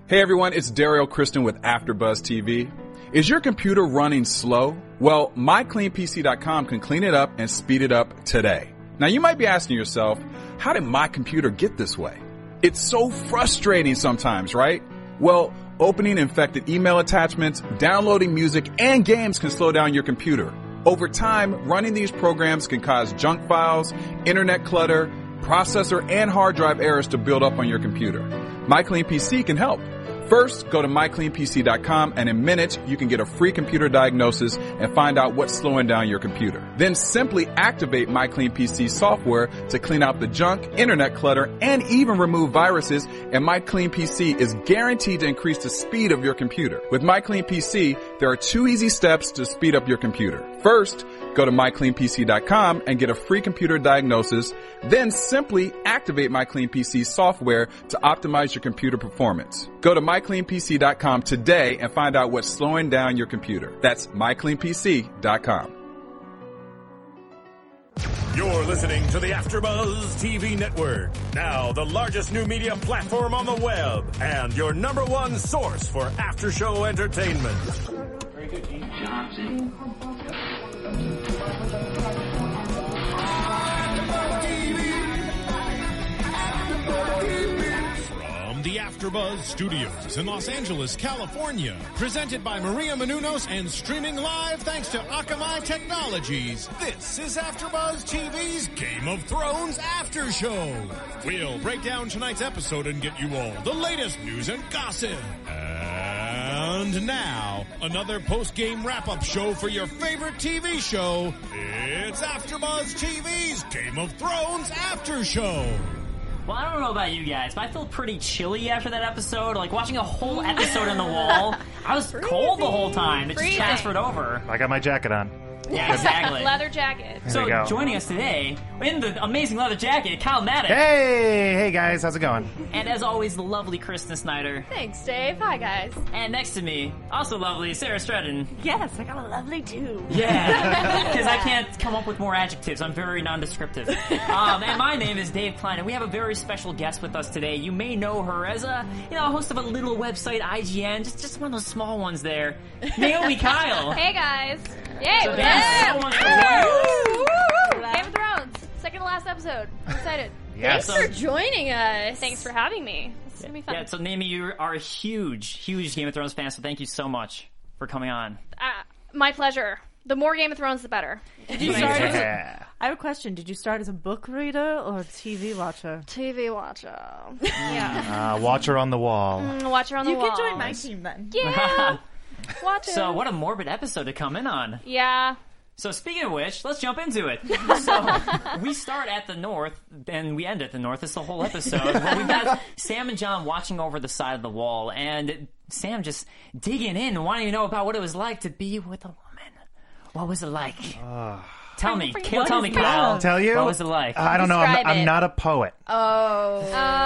Hey everyone, it's Daryl Kristen with AfterBuzz TV. Is your computer running slow? Well, MyCleanPC.com can clean it up and speed it up today. Now you might be asking yourself, how did my computer get this way? It's so frustrating sometimes, right? Well, opening infected email attachments, downloading music, and games can slow down your computer. Over time, running these programs can cause junk files, internet clutter, processor, and hard drive errors to build up on your computer. MyCleanPC can help. First, go to mycleanpc.com and in minutes you can get a free computer diagnosis and find out what's slowing down your computer. Then simply activate MyCleanPC software to clean out the junk, internet clutter, and even remove viruses, and MyCleanPC is guaranteed to increase the speed of your computer. With MyCleanPC, there are 2 easy steps to speed up your computer. First, go to mycleanpc.com and get a free computer diagnosis. Then simply activate MyCleanPC software to optimize your computer performance. Go to mycleanpc.com today and find out what's slowing down your computer. That's mycleanpc.com. You're listening to the AfterBuzz TV Network, now the largest new media platform on the web and your #1 source for after-show entertainment. Very good, Johnson. From the AfterBuzz Studios in Los Angeles, California, presented by Maria Menounos and streaming live thanks to Akamai Technologies, this is AfterBuzz TV's Game of Thrones After Show. We'll break down tonight's episode and get you all the latest news and gossip. And now, another post-game wrap-up show for your favorite TV show. It's AfterBuzz TV's Game of Thrones After Show. Well, I don't know about you guys, but I feel pretty chilly after that episode. Like, watching a whole episode on the wall, I was cold the whole time. It just transferred over. I got my jacket on. Yeah, exactly. Leather jacket. So, joining us today, in the amazing leather jacket, Kyle Maddox. Hey guys, how's it going? And as always, the lovely Kristen Snyder. Thanks, Dave. Hi, guys. And next to me, also lovely, Sarah Stratton. Yes, I got a lovely too. Yeah, because I can't come up with more adjectives. I'm very nondescriptive. And my name is Dave Klein, and we have a very special guest with us today. You may know her as a host of a little website, IGN, just one of those small ones there. Naomi Kyle. Hey, guys. Yay, so thank you so much for joining us. Game of Thrones. Second to last episode. I'm excited. Yes. Thanks for joining us. Thanks for having me. This is going to be fun. Yeah, so Naomi, you are a huge Game of Thrones fan, so thank you so much for coming on. My pleasure. The more Game of Thrones, the better. Did you start I have a question. Did you start as a book reader or a TV watcher? TV watcher. Yeah. Watcher on the wall. Watcher on the wall. You can join my team then. Yeah. Watch it. So what a morbid episode to come in on. Yeah. So speaking of which, let's jump into it. So we start at the north, and we end at the north. It's the whole episode. Well, we've got Sam and Jon watching over the side of the wall, and Sam just digging in and wanting to know about what it was like to be with a woman. What was it like? Tell me, Kyle. I'll tell you. What was it like? I don't know. I'm not a poet. Oh.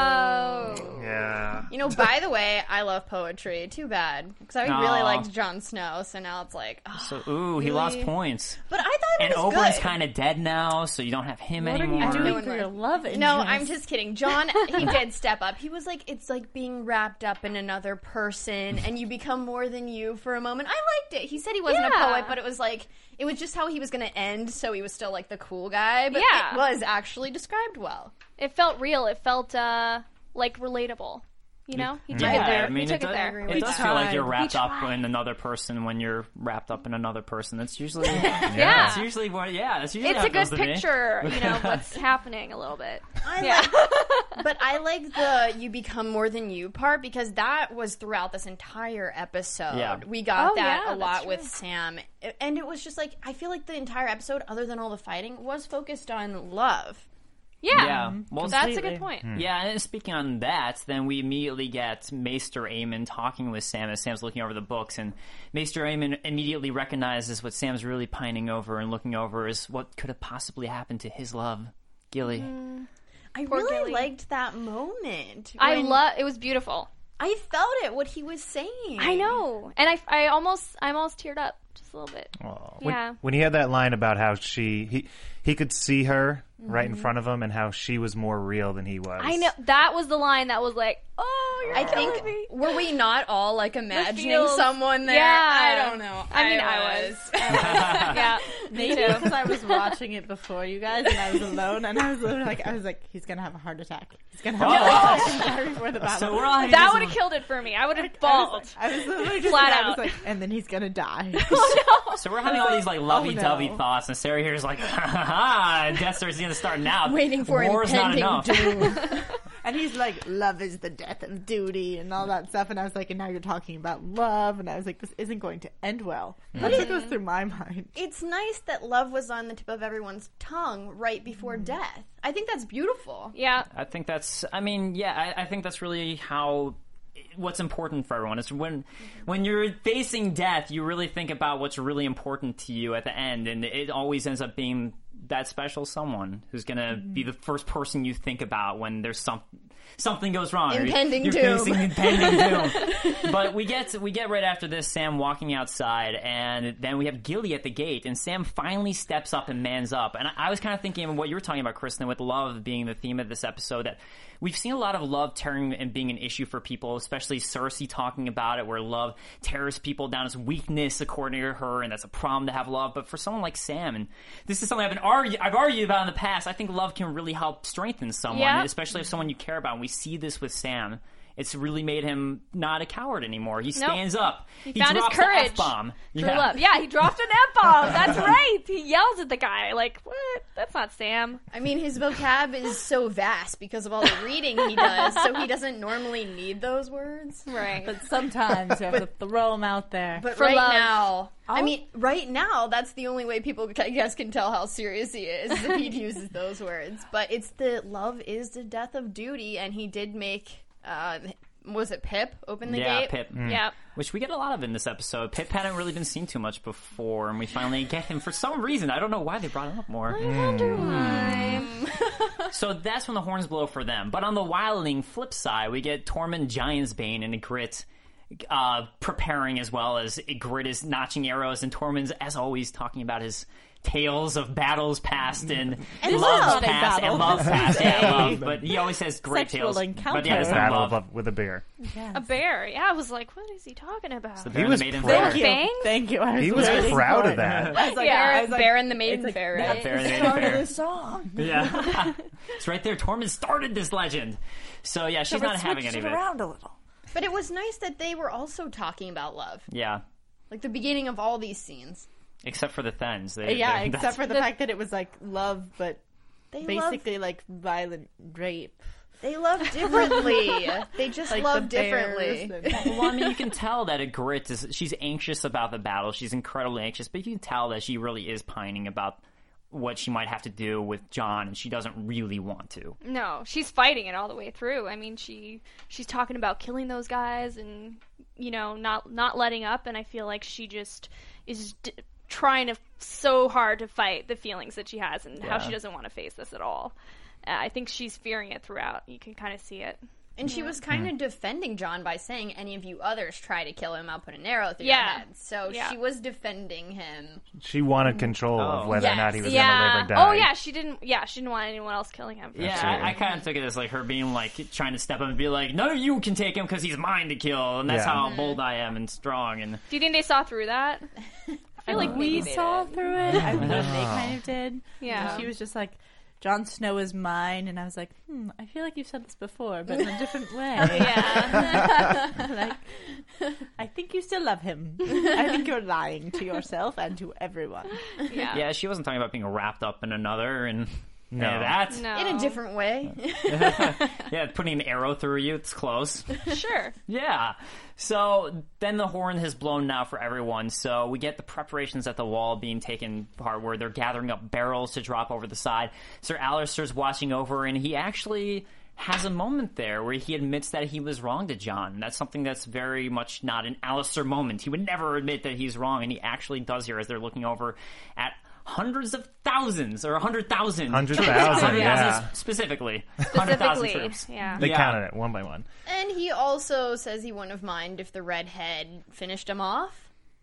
Yeah. You know, by the way, I love poetry. Too bad. Because I really liked Jon Snow, so now it's like, he lost points. But I thought it was Oberyn's good. kind of dead now, so you don't have him anymore. What are you doing for your love interest? No, I'm just kidding. Jon, he did step up. He was like, it's like being wrapped up in another person, and you become more than you for a moment. I liked it. He said he wasn't a poet, but it was like, it was just how he was going to end, so he was still like the cool guy, but it was actually described well. It felt real. It felt like relatable. You know, he took it there. I mean, he took it there. It does feel like you're wrapped up in another person when you're wrapped up in another person. That's usually That's usually what. Yeah, that's usually. It's how a good it goes to me. picture. You know what's happening a little bit. But I like the "you become more than you" part because that was throughout this entire episode. Yeah. We got that a lot that's with true. Sam, and it was just like I feel like the entire episode, other than all the fighting, was focused on love. Yeah. Well, that's a good point. Yeah, and speaking on that, then we immediately get Maester Aemon talking with Sam as Sam's looking over the books, and Maester Aemon immediately recognizes what Sam's really pining over and looking over is what could have possibly happened to his love, Gilly. I Poor really Gilly. liked that moment. It was beautiful. I felt it, what he was saying. I know. And I almost teared up just a little bit. When he had that line about how he could see her right in front of him and how she was more real than he was. I know. That was the line that was like, oh, you're I killing think me. were we not all like imagining feels- someone there? Yeah. I don't know. I mean, I was. Yeah, me Maybe too. because I was watching it before you guys, and I was alone, and I was like, he's gonna have a heart attack. He's gonna have a heart attack right before the battle. So we're all That would have killed it for me. I would have bawled. I was literally just Flat I was out. like, and then he's gonna die. So we're having all these like lovey-dovey no. thoughts, and Sarah here's like, ha ha ha, Death Star's gonna start now. Waiting for War's not impending enough. doom. And he's like, love is the death of duty and all that stuff. And I was like, and now you're talking about love. And I was like, this isn't going to end well. That's what goes through my mind. It's nice that love was on the tip of everyone's tongue right before death. I think that's beautiful. Yeah. I think that's. I mean, yeah, I think that's really how. What's important for everyone is when you're facing death, you really think about what's really important to you at the end, and it always ends up being that special someone who's gonna be the first person you think about when there's something goes wrong. Impending you're doom. facing impending doom. But we get right after this, Sam walking outside, and then we have Gilly at the gate, and Sam finally steps up and mans up. And I was kind of thinking of what you were talking about, Kristen, with love being the theme of this episode, that we've seen a lot of love tearing and being an issue for people, especially Cersei talking about it, where love tears people down as weakness, according to her, and that's a problem to have love. But for someone like Sam, and this is something I've argued about in the past, I think love can really help strengthen someone, Yeah. especially if someone you care about. And we see this with Sam. It's really made him not a coward anymore. He stands up. He found his drops courage. the F-bomb. Through love. Yeah, he dropped an F-bomb. That's right. He yells at the guy like, what? That's not Sam. I mean, his vocab is so vast because of all the reading he does, so he doesn't normally need those words. Right. But sometimes you have to throw them out there. But For right love. now, I mean, right now, that's the only way people, I guess, can tell how serious he is if he uses those words. But it's the love is the death of duty, and he did make, was it Pip open the Yeah, gate? Pip. Yeah. Which we get a lot of in this episode. Pip hadn't really been seen too much before, and we finally get him for some reason. I don't know why they brought him up more. I wonder why. So that's when the horns blow for them. But on the wildling flip side, we get Tormund Giantsbane and Ygritte preparing, as well as Ygritte is notching arrows, and Tormund's, as always, talking about his tales of battles past and loves love. past and loves past. Yeah, love. But he always has great Sexual tales. encounter. But yeah, it's not Battle love. of- with a bear. A bear. Yeah, I was like, what is he talking about? The bear was and the maiden proud. bear. Thank you. Fangs? Thank you. He was waiting proud for of it. that. I was like, Yeah, I was like, Bear and the Maiden like, Bear, Yeah, right? bear and the maiden Part of bear. the song. Yeah. It's right there. Tormund started this legend. So yeah, she's not having any of it. around a little. But it was nice that they were also talking about love. Yeah. Like the beginning of all these scenes. Except for the Thens. Yeah, they- except for the fact that it was like love, but They basically like violent rape. They love differently. They just Like love the bears differently. and- Well, I mean, you can tell that Ygritte she's anxious about the battle. She's incredibly anxious, but you can tell that she really is pining about what she might have to do with Jon, and she doesn't really want to. No, she's fighting it all the way through. I mean, she's talking about killing those guys and, you know, not letting up, and I feel like she just is trying to so hard to fight the feelings that she has and how Yeah. she doesn't want to face this at all. I think she's fearing it throughout. You can kind of see it. And she was kind of defending Jon by saying, any of you others try to kill him, I'll put an arrow through your head. So Yeah. she was defending him. She wanted control of whether or not he was going to live or die. Oh yeah, she didn't want anyone else killing him. Yeah, Absolutely. I kind of took it as like her being like trying to step up and be like, none of you can take him because he's mine to kill, and that's Yeah. how bold I am and strong. And Do you think they saw through that? I feel like we maybe they saw did. through it. I mean, they kind of did. Yeah. She was just like, Jon Snow is mine, and I was like, I feel like you've said this before, but in a different way. Yeah. Like, I think you still love him. I think you're lying to yourself and to everyone. Yeah. yeah, she wasn't talking about being wrapped up in another and No. that. No. In a different way. Yeah, putting an arrow through you, it's close. Sure. Yeah. So then the horn has blown now for everyone. So we get the preparations at the wall being taken part where they're gathering up barrels to drop over the side. Sir Alistair's watching over, and he actually has a moment there where he admits that he was wrong to Jon. That's something that's very much not an Alistair moment. He would never admit that he's wrong, and he actually does here as they're looking over at hundreds of thousands, or 100,000. 100,000, yeah. Specifically. 100,000 Specifically. troops. Yeah. They Yeah. counted it one by one. And he also says he wouldn't have minded if the redhead finished him off.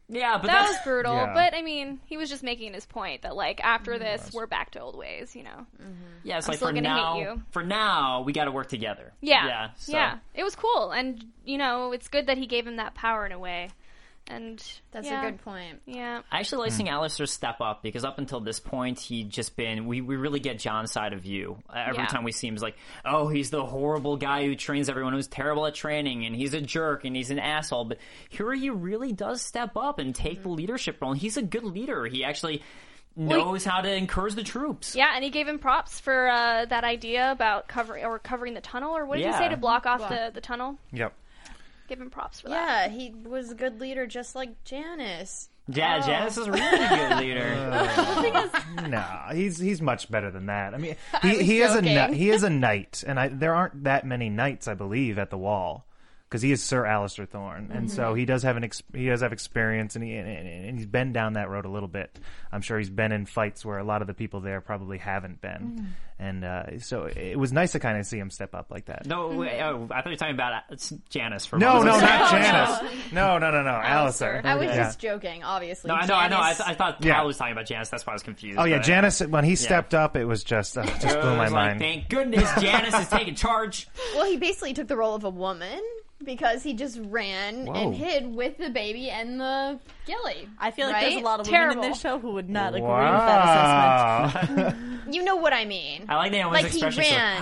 Yeah, but that was brutal. Yeah. But I mean, he was just making his point that like after this, we're back to old ways. You know. yeah, it's I'm like still for gonna now. hate you. For now, we got to work together. Yeah. So. It was cool, and you know, it's good that he gave him that power in a way. And That's yeah, a good point. Yeah. I actually like seeing Alistair step up because up until this point, he'd just been. We really get John's side of view. Every Yeah. time we see him, he's like, oh, he's the horrible guy who trains everyone who's terrible at training, and he's a jerk, and he's an asshole. But here he really does step up and take the leadership role. And he's a good leader. He actually knows how to encourage the troops. Yeah, and he gave him props for that idea about covering the tunnel, or what did he Yeah. say to block off the tunnel? Yep. Give him props for that. Yeah, he was a good leader, just like Janice. Yeah, Janice is a really good leader. No, he's much better than that. I mean, he is a knight, and there aren't that many knights, I believe, at the Wall, because he is Sir Alistair Thorne, and so he does have experience, and he's been down that road a little bit. I'm sure he's been in fights where a lot of the people there probably haven't been, and so it was nice to kind of see him step up like that. No, wait, I thought you were talking about Janice for a No, moment. not Janice. No, Alistair. I was Yeah. just joking, obviously. No, I know. I Janice- thought Yeah. Kyle was talking about Janice. That's why I was confused. Oh yeah, but- Janice. When he stepped up, it was just blew It my was like, mind. thank goodness Janice is taking charge. Well, he basically took the role of a woman because he just ran Whoa. and hid with the baby and the ghillie. I feel like right? there's a lot of women Terrible. in this show who would not agree with that assessment. Wow. You know what I mean. I like Naomi's Like he expression. She's ran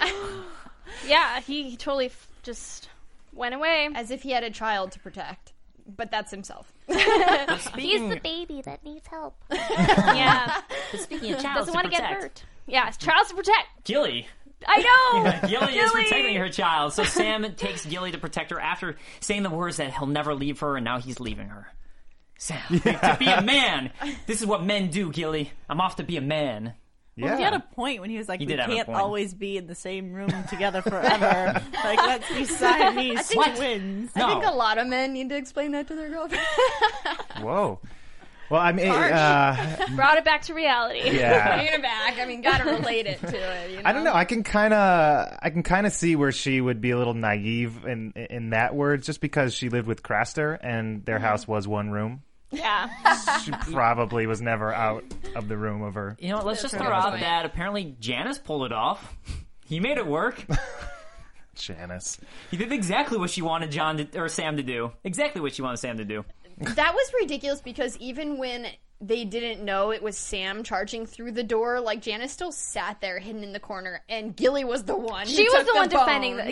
Yeah, he totally just went away. as if he had a child to protect, but that's himself. Speaking, baby that needs help. Yeah, speaking of child doesn't to want to get protect, hurt. Yeah, it's child to protect. Gilly. I know. Gilly is protecting her child. So Sam takes Gilly to protect her after saying the words that he'll never leave her, and now he's leaving her. Sam, to be a man. This is what men do, Gilly. I'm off to be a man. Well, he had a point when he was like, He we did have a can't point. always be in the same room together forever. Like, let's be Siamese twins. No. I think a lot of men need to explain that to their girlfriend. Whoa. Well, I mean, Brought it back to reality. yeah. Bring it back. I mean, gotta relate it to it. You know? I don't know. I can kind of see where she would be a little naive in that words, just because she lived with Craster and their house was one room. Yeah. She probably was never out of the room of her. You know, let's just throw out that apparently Janice pulled it off. He made it work. Janice. He did exactly what she wanted Sam to do. Exactly what she wanted Sam to do. That was ridiculous because even when they didn't know it was Sam charging through the door, like Janice still sat there hidden in the corner, and Gilly was the one. She who was took the one bone. defending the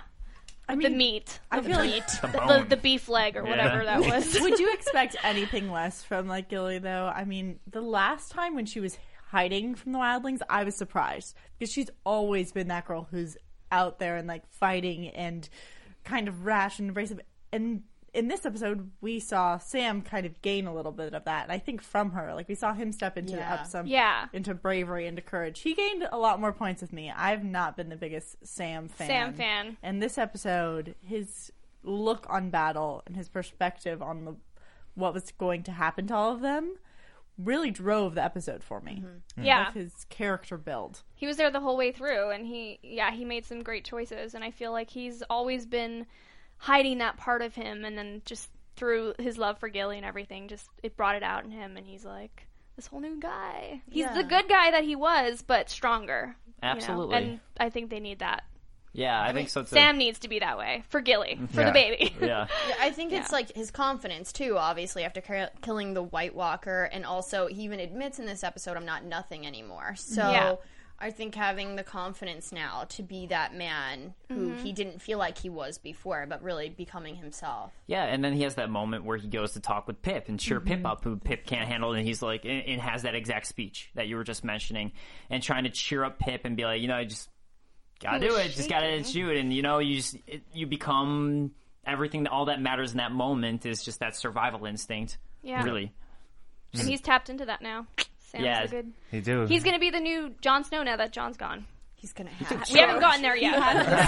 the meat. I feel like The beef leg or whatever that was. would you expect anything less from like Gilly though? I mean, the last time when she was hiding from the wildlings, I was surprised because she's always been that girl who's out there and like fighting and kind of rash and abrasive. And in this episode, we saw Sam kind of gain a little bit of that, and I think from her, like we saw him step into up some into bravery, into courage. He gained a lot more points with me. I've not been the biggest Sam fan. And this episode, his look on battle and his perspective on what was going to happen to all of them really drove the episode for me. Yeah. Like his character build. He was there the whole way through, and he made some great choices, and I feel like he's always been hiding that part of him, and then just through his love for Gilly and everything, just it brought it out in him, and he's like this whole new guy. He's the good guy that he was, but stronger. Absolutely. You know? And I think they need that. Yeah, I think so too. Sam needs to be that way for Gilly, for the baby. Yeah. I think it's like his confidence too, obviously, after killing the White Walker, and also he even admits in this episode, I'm not nothing anymore. So I think having the confidence now to be that man who he didn't feel like he was before, but really becoming himself. Yeah, and then he has that moment where he goes to talk with Pip and cheer Pip up, who Pip can't handle, and he's like, and has that exact speech that you were just mentioning, and trying to cheer up Pip and be like, I just gotta do it, just gotta shoot, and you become everything. All that matters in that moment is just that survival instinct. Yeah, really. And he's tapped into that now. Sam's good. He's gonna be the new Jon Snow now that Jon's gone. He's gonna have. We haven't gotten there yet.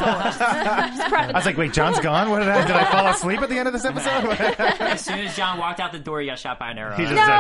I was like, wait, John's gone? Did I fall asleep at the end of this episode? As soon as Jon walked out the door, he got shot by an arrow. He just said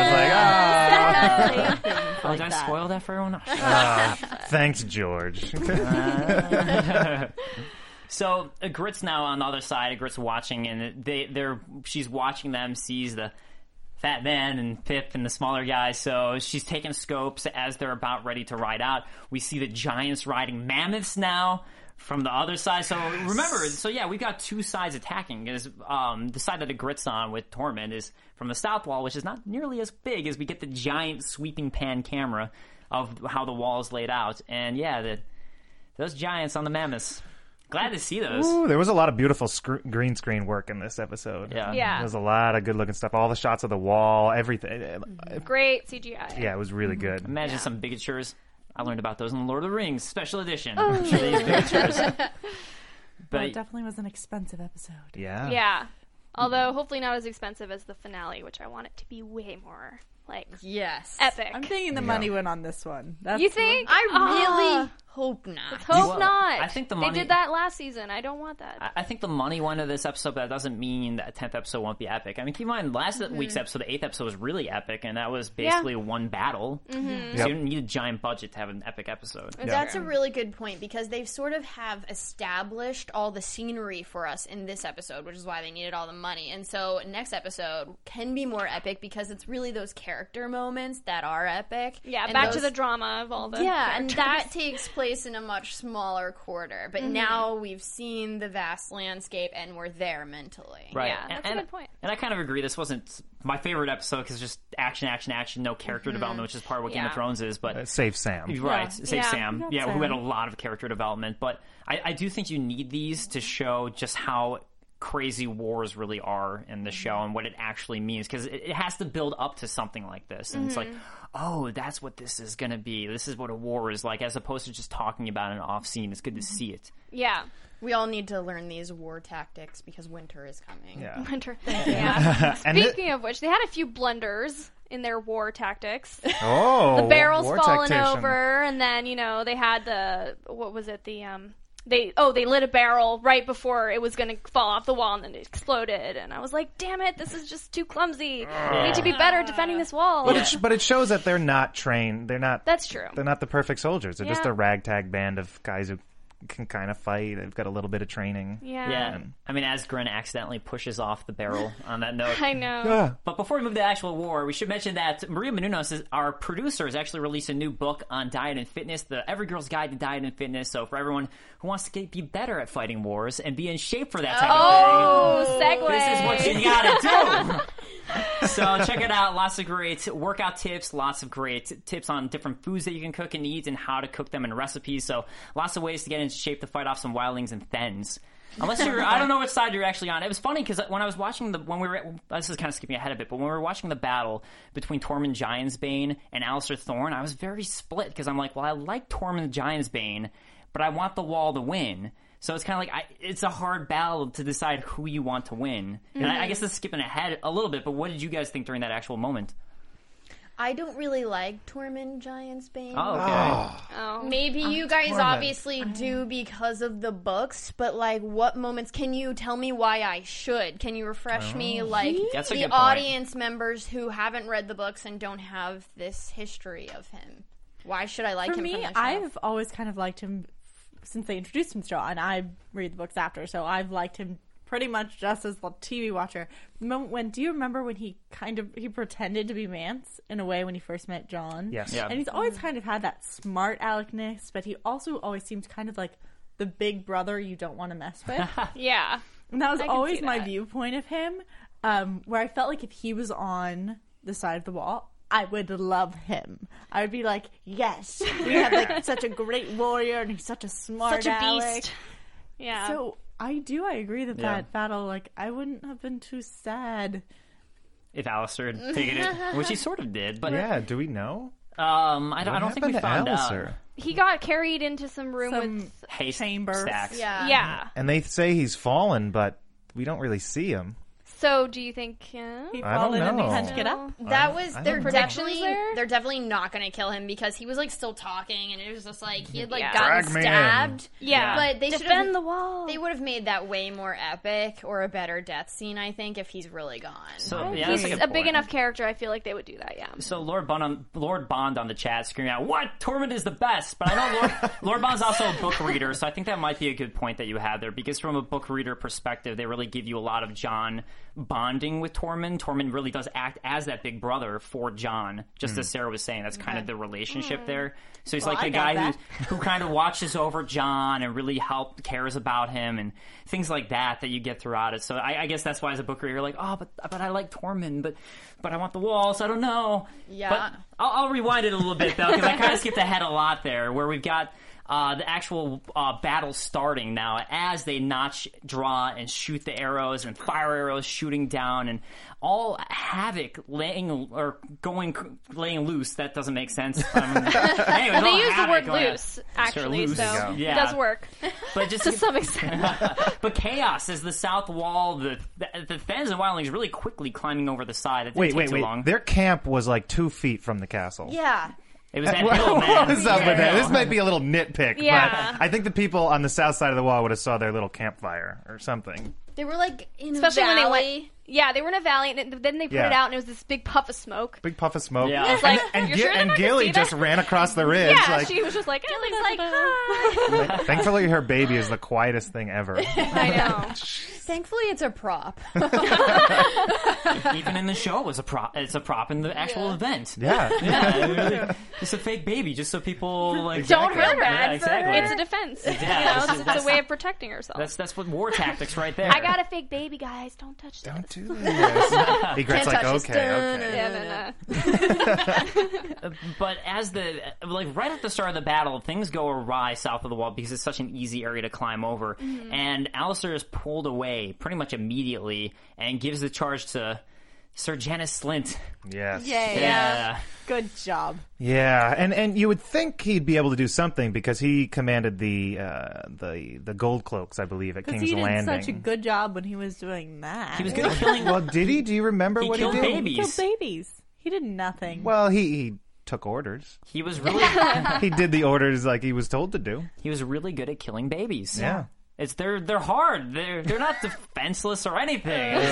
that. I was like, did I spoil that for everyone? Thanks, George. So Grit's now on the other side. Grit's watching, and she's watching them, sees the Fat Man and Pip and the smaller guys. So she's taking scopes as they're about ready to ride out. We see the giants riding mammoths now from the other side. So remember, we've got two sides attacking. The side that the Grit's on with Tormund is from the south wall, which is not nearly as big as we get the giant sweeping pan camera of how the wall is laid out. And those giants on the mammoths. Glad to see those. Ooh, there was a lot of beautiful green screen work in this episode. Yeah. There was a lot of good looking stuff. All the shots of the wall, everything. Great CGI. Yeah, it was really good. Imagine some bigatures. I learned about those in Lord of the Rings Special Edition. I'm sure they use bigatures. But it definitely was an expensive episode. Yeah. Yeah. Although hopefully not as expensive as the finale, which I want it to be way more epic. I'm thinking the money went on this one. You think? I really hope not. Hope not. I think the money. They did that last season. I don't want that. I think the money went into this episode, but that doesn't mean that 10th episode won't be epic. I mean, keep in mind, last week's episode, the 8th episode, was really epic, and that was basically one battle. Mm-hmm. So you don't need a giant budget to have an epic episode. That's a really good point, because they've sort of have established all the scenery for us in this episode, which is why they needed all the money. And so next episode can be more epic, because it's really those character moments that are epic. Yeah, back to the drama of all the characters. And that takes place in a much smaller quarter. But now we've seen the vast landscape, and we're there mentally. Right. Yeah, that's a good point. And I kind of agree. This wasn't my favorite episode, because just action, no character development, which is part of what Game of Thrones is. But save Sam. Right, save Sam. Yeah, who had a lot of character development. But I do think you need these to show just how crazy wars really are in the show and what it actually means, because it has to build up to something like this, and it's like, oh, that's what this is going to be. This is what a war is like, as opposed to just talking about an off scene. It's good to see it. Yeah. We all need to learn these war tactics, because winter is coming. Yeah. Winter. Yeah. Speaking of which, they had a few blunders in their war tactics. Oh, the barrels war falling tactician. over, and then they had they lit a barrel right before it was going to fall off the wall, and then it exploded. And I was like, damn it, this is just too clumsy. We need to be better defending this wall. But it shows that they're not trained. That's true. They're not the perfect soldiers. They're just a ragtag band of guys who can kind of fight. They've got a little bit of training. Yeah. I mean, Asgren accidentally pushes off the barrel on that note. I know. Yeah. But before we move to the actual war, we should mention that Maria Menounos, our producer, has actually released a new book on diet and fitness, the Every Girl's Guide to Diet and Fitness. So for everyone who wants to be better at fighting wars and be in shape for that type of thing, segue. this is what you gotta do. So check it out. Lots of great workout tips, lots of great tips on different foods that you can cook and eat and how to cook them and recipes. So lots of ways to get into shape to fight off some wildlings and thens. Unless you're, I don't know what side you're actually on. It was funny because when I was watching this is kind of skipping ahead a bit, but when we were watching the battle between Tormund Giantsbane and Alliser Thorne, I was very split because I'm like, well, I like Tormund Giantsbane, but I want the Wall to win. So it's kind of like, it's a hard battle to decide who you want to win. And I guess this is skipping ahead a little bit, but what did you guys think during that actual moment? I don't really like Tormund Giantsbane. Oh, okay. Oh. Maybe you guys Tormund. obviously do because of the books, but like, what moments can you tell me why I should? Can you refresh me, like That's a the good point. audience members who haven't read the books and don't have this history of him? Why should I like For him me, from the show? I've always kind of liked him since they introduced him to the show, and I read the books after, so I've liked him pretty much just as the TV watcher. Do you remember when he pretended to be Mance in a way when he first met Jon? Yes. Yeah. And he's always kind of had that smart aleckness, but he also always seems kind of like the big brother you don't want to mess with. Yeah. And that was I can always see my that. viewpoint of him, where I felt like if he was on the side of the wall, I would love him. I would be like, yes, we have like such a great warrior, and he's such a smart Such a aleck. beast. Yeah. So I agree that Yeah. that battle, like, I wouldn't have been too sad. If Alliser had taken it, which he sort of did, but Yeah, do we know? I don't think we found out. he got carried into some room Some with... Haste chambers. stacks. yeah. Yeah. And they say he's fallen, but we don't really see him. So, do you think He I fall don't in and he know. can't get up. They're Predictions there? definitely not going to kill him because he was like still talking and it was just like he had like Yeah. gotten Drag me in. stabbed. Yeah. But they should defend have the wall? they would have made that way more epic or a better death scene, I think, if he's really gone. So yeah, that's He's a a good big point. enough character. I feel like they would do that. Yeah. So Lord Bond on the chat screaming out, "What? Tormund is the best!" But I know Lord Bond's also a book reader, so I think that might be a good point that you had there. Because from a book reader perspective, they really give you a lot of Jon bonding with Tormund. Tormund really does act as that big brother for Jon, just as Sarah was saying. That's kind of the relationship there. So he's like the I got guy that. who kind of watches over Jon and really cares about him and things like that you get throughout it. So I guess that's why as a book reader, you're like, oh, but I like Tormund, but I want the walls. I don't know. Yeah. But I'll rewind it a little bit though, because I kind of skipped ahead a lot there, where we've got the actual battle starting now as they notch, draw, and shoot the arrows and fire arrows shooting down and all havoc laying loose. That doesn't make sense. Anyways, They all use the havoc word going on. loose, actually, loose. so Yeah. it does work But just to some extent. but chaos as the south wall, the Thanos and Wildlings really quickly climbing over the side. It didn't take Wait. too long. Their camp was like 2 feet from the castle. Yeah. It was that hill, What man. was up with that? This might be a little nitpick, Yeah. but I think the people on the south side of the wall would have saw their little campfire or something. They were like in Especially a when valley. they went. Yeah, they were in a valley, and then they put Yeah. it out, and it was this big puff of smoke. Big puff of smoke. Yeah. It's like, and you're sure they're not gonna Gilly see just that? ran across the ridge. Yeah, like, she was just like, Gilly's like, hi. thankfully, her baby is the quietest thing ever. I know. Thankfully, it's a prop. Even in the show, it was a prop. It's a prop in the actual event. Yeah. Yeah, it's a fake baby, just so people like Don't hurt her. Yeah, exactly. It's a defense. Yeah, You know, it's a way of protecting herself. That's what war tactics right there. I got a fake baby, guys. Don't touch this. Don't do this. Egret's like, touch this. okay. Yeah, no. But as right at the start of the battle, things go awry south of the wall because it's such an easy area to climb over. Mm-hmm. And Alistair is pulled away pretty much immediately and gives the charge to Sir Janis Slint. Yes. Yeah. Good job. Yeah, and you would think he'd be able to do something because he commanded the gold cloaks, I believe, at Because King's he did Landing. such a good job when he was doing that. He was good at killing. Well, did he? Do you remember He what killed he did? babies. He killed babies. He did nothing. Well, he took orders. He was really He did the orders like he was told to do. good at killing babies. Yeah. They're hard. They're not defenseless or anything.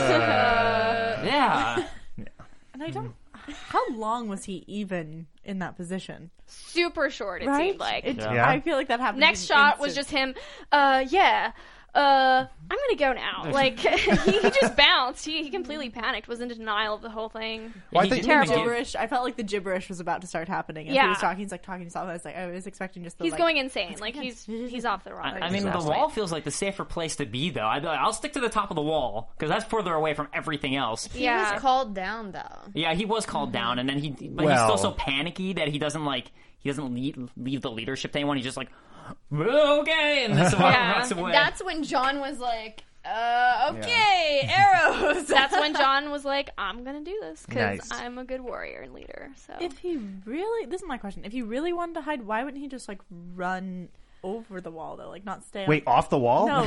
Yeah. And I don't. How long was he even in that position? Super short, it Right? seemed like. Yeah. I feel like that happened. Next in shot was instant. just him. I'm gonna go now. Like he just bounced. He completely panicked. Was in denial of the whole thing. Well, I He think didn't even give- gibberish. I felt like the gibberish was about to start happening. As Yeah. he was talking, he's like talking to himself. I was expecting just the, He's like, going insane. Like he's off the rocker. I mean, the Exactly. wall feels like the safer place to be, though. I'll stick to the top of the wall because that's further away from everything else. He Yeah. was called down, though. Yeah, he was called down, and then but he's Well- still so panicky that he doesn't leave the leadership to anyone. He's just like, okay, and this walks away. That's when Jon was like, okay, arrows. That's when Jon was like, "I'm gonna do this because Nice. I'm a good warrior and leader." So If he really, this is my question. If he really wanted to hide, why wouldn't he just like run over the wall though? Like not stay. Wait, off the wall? No,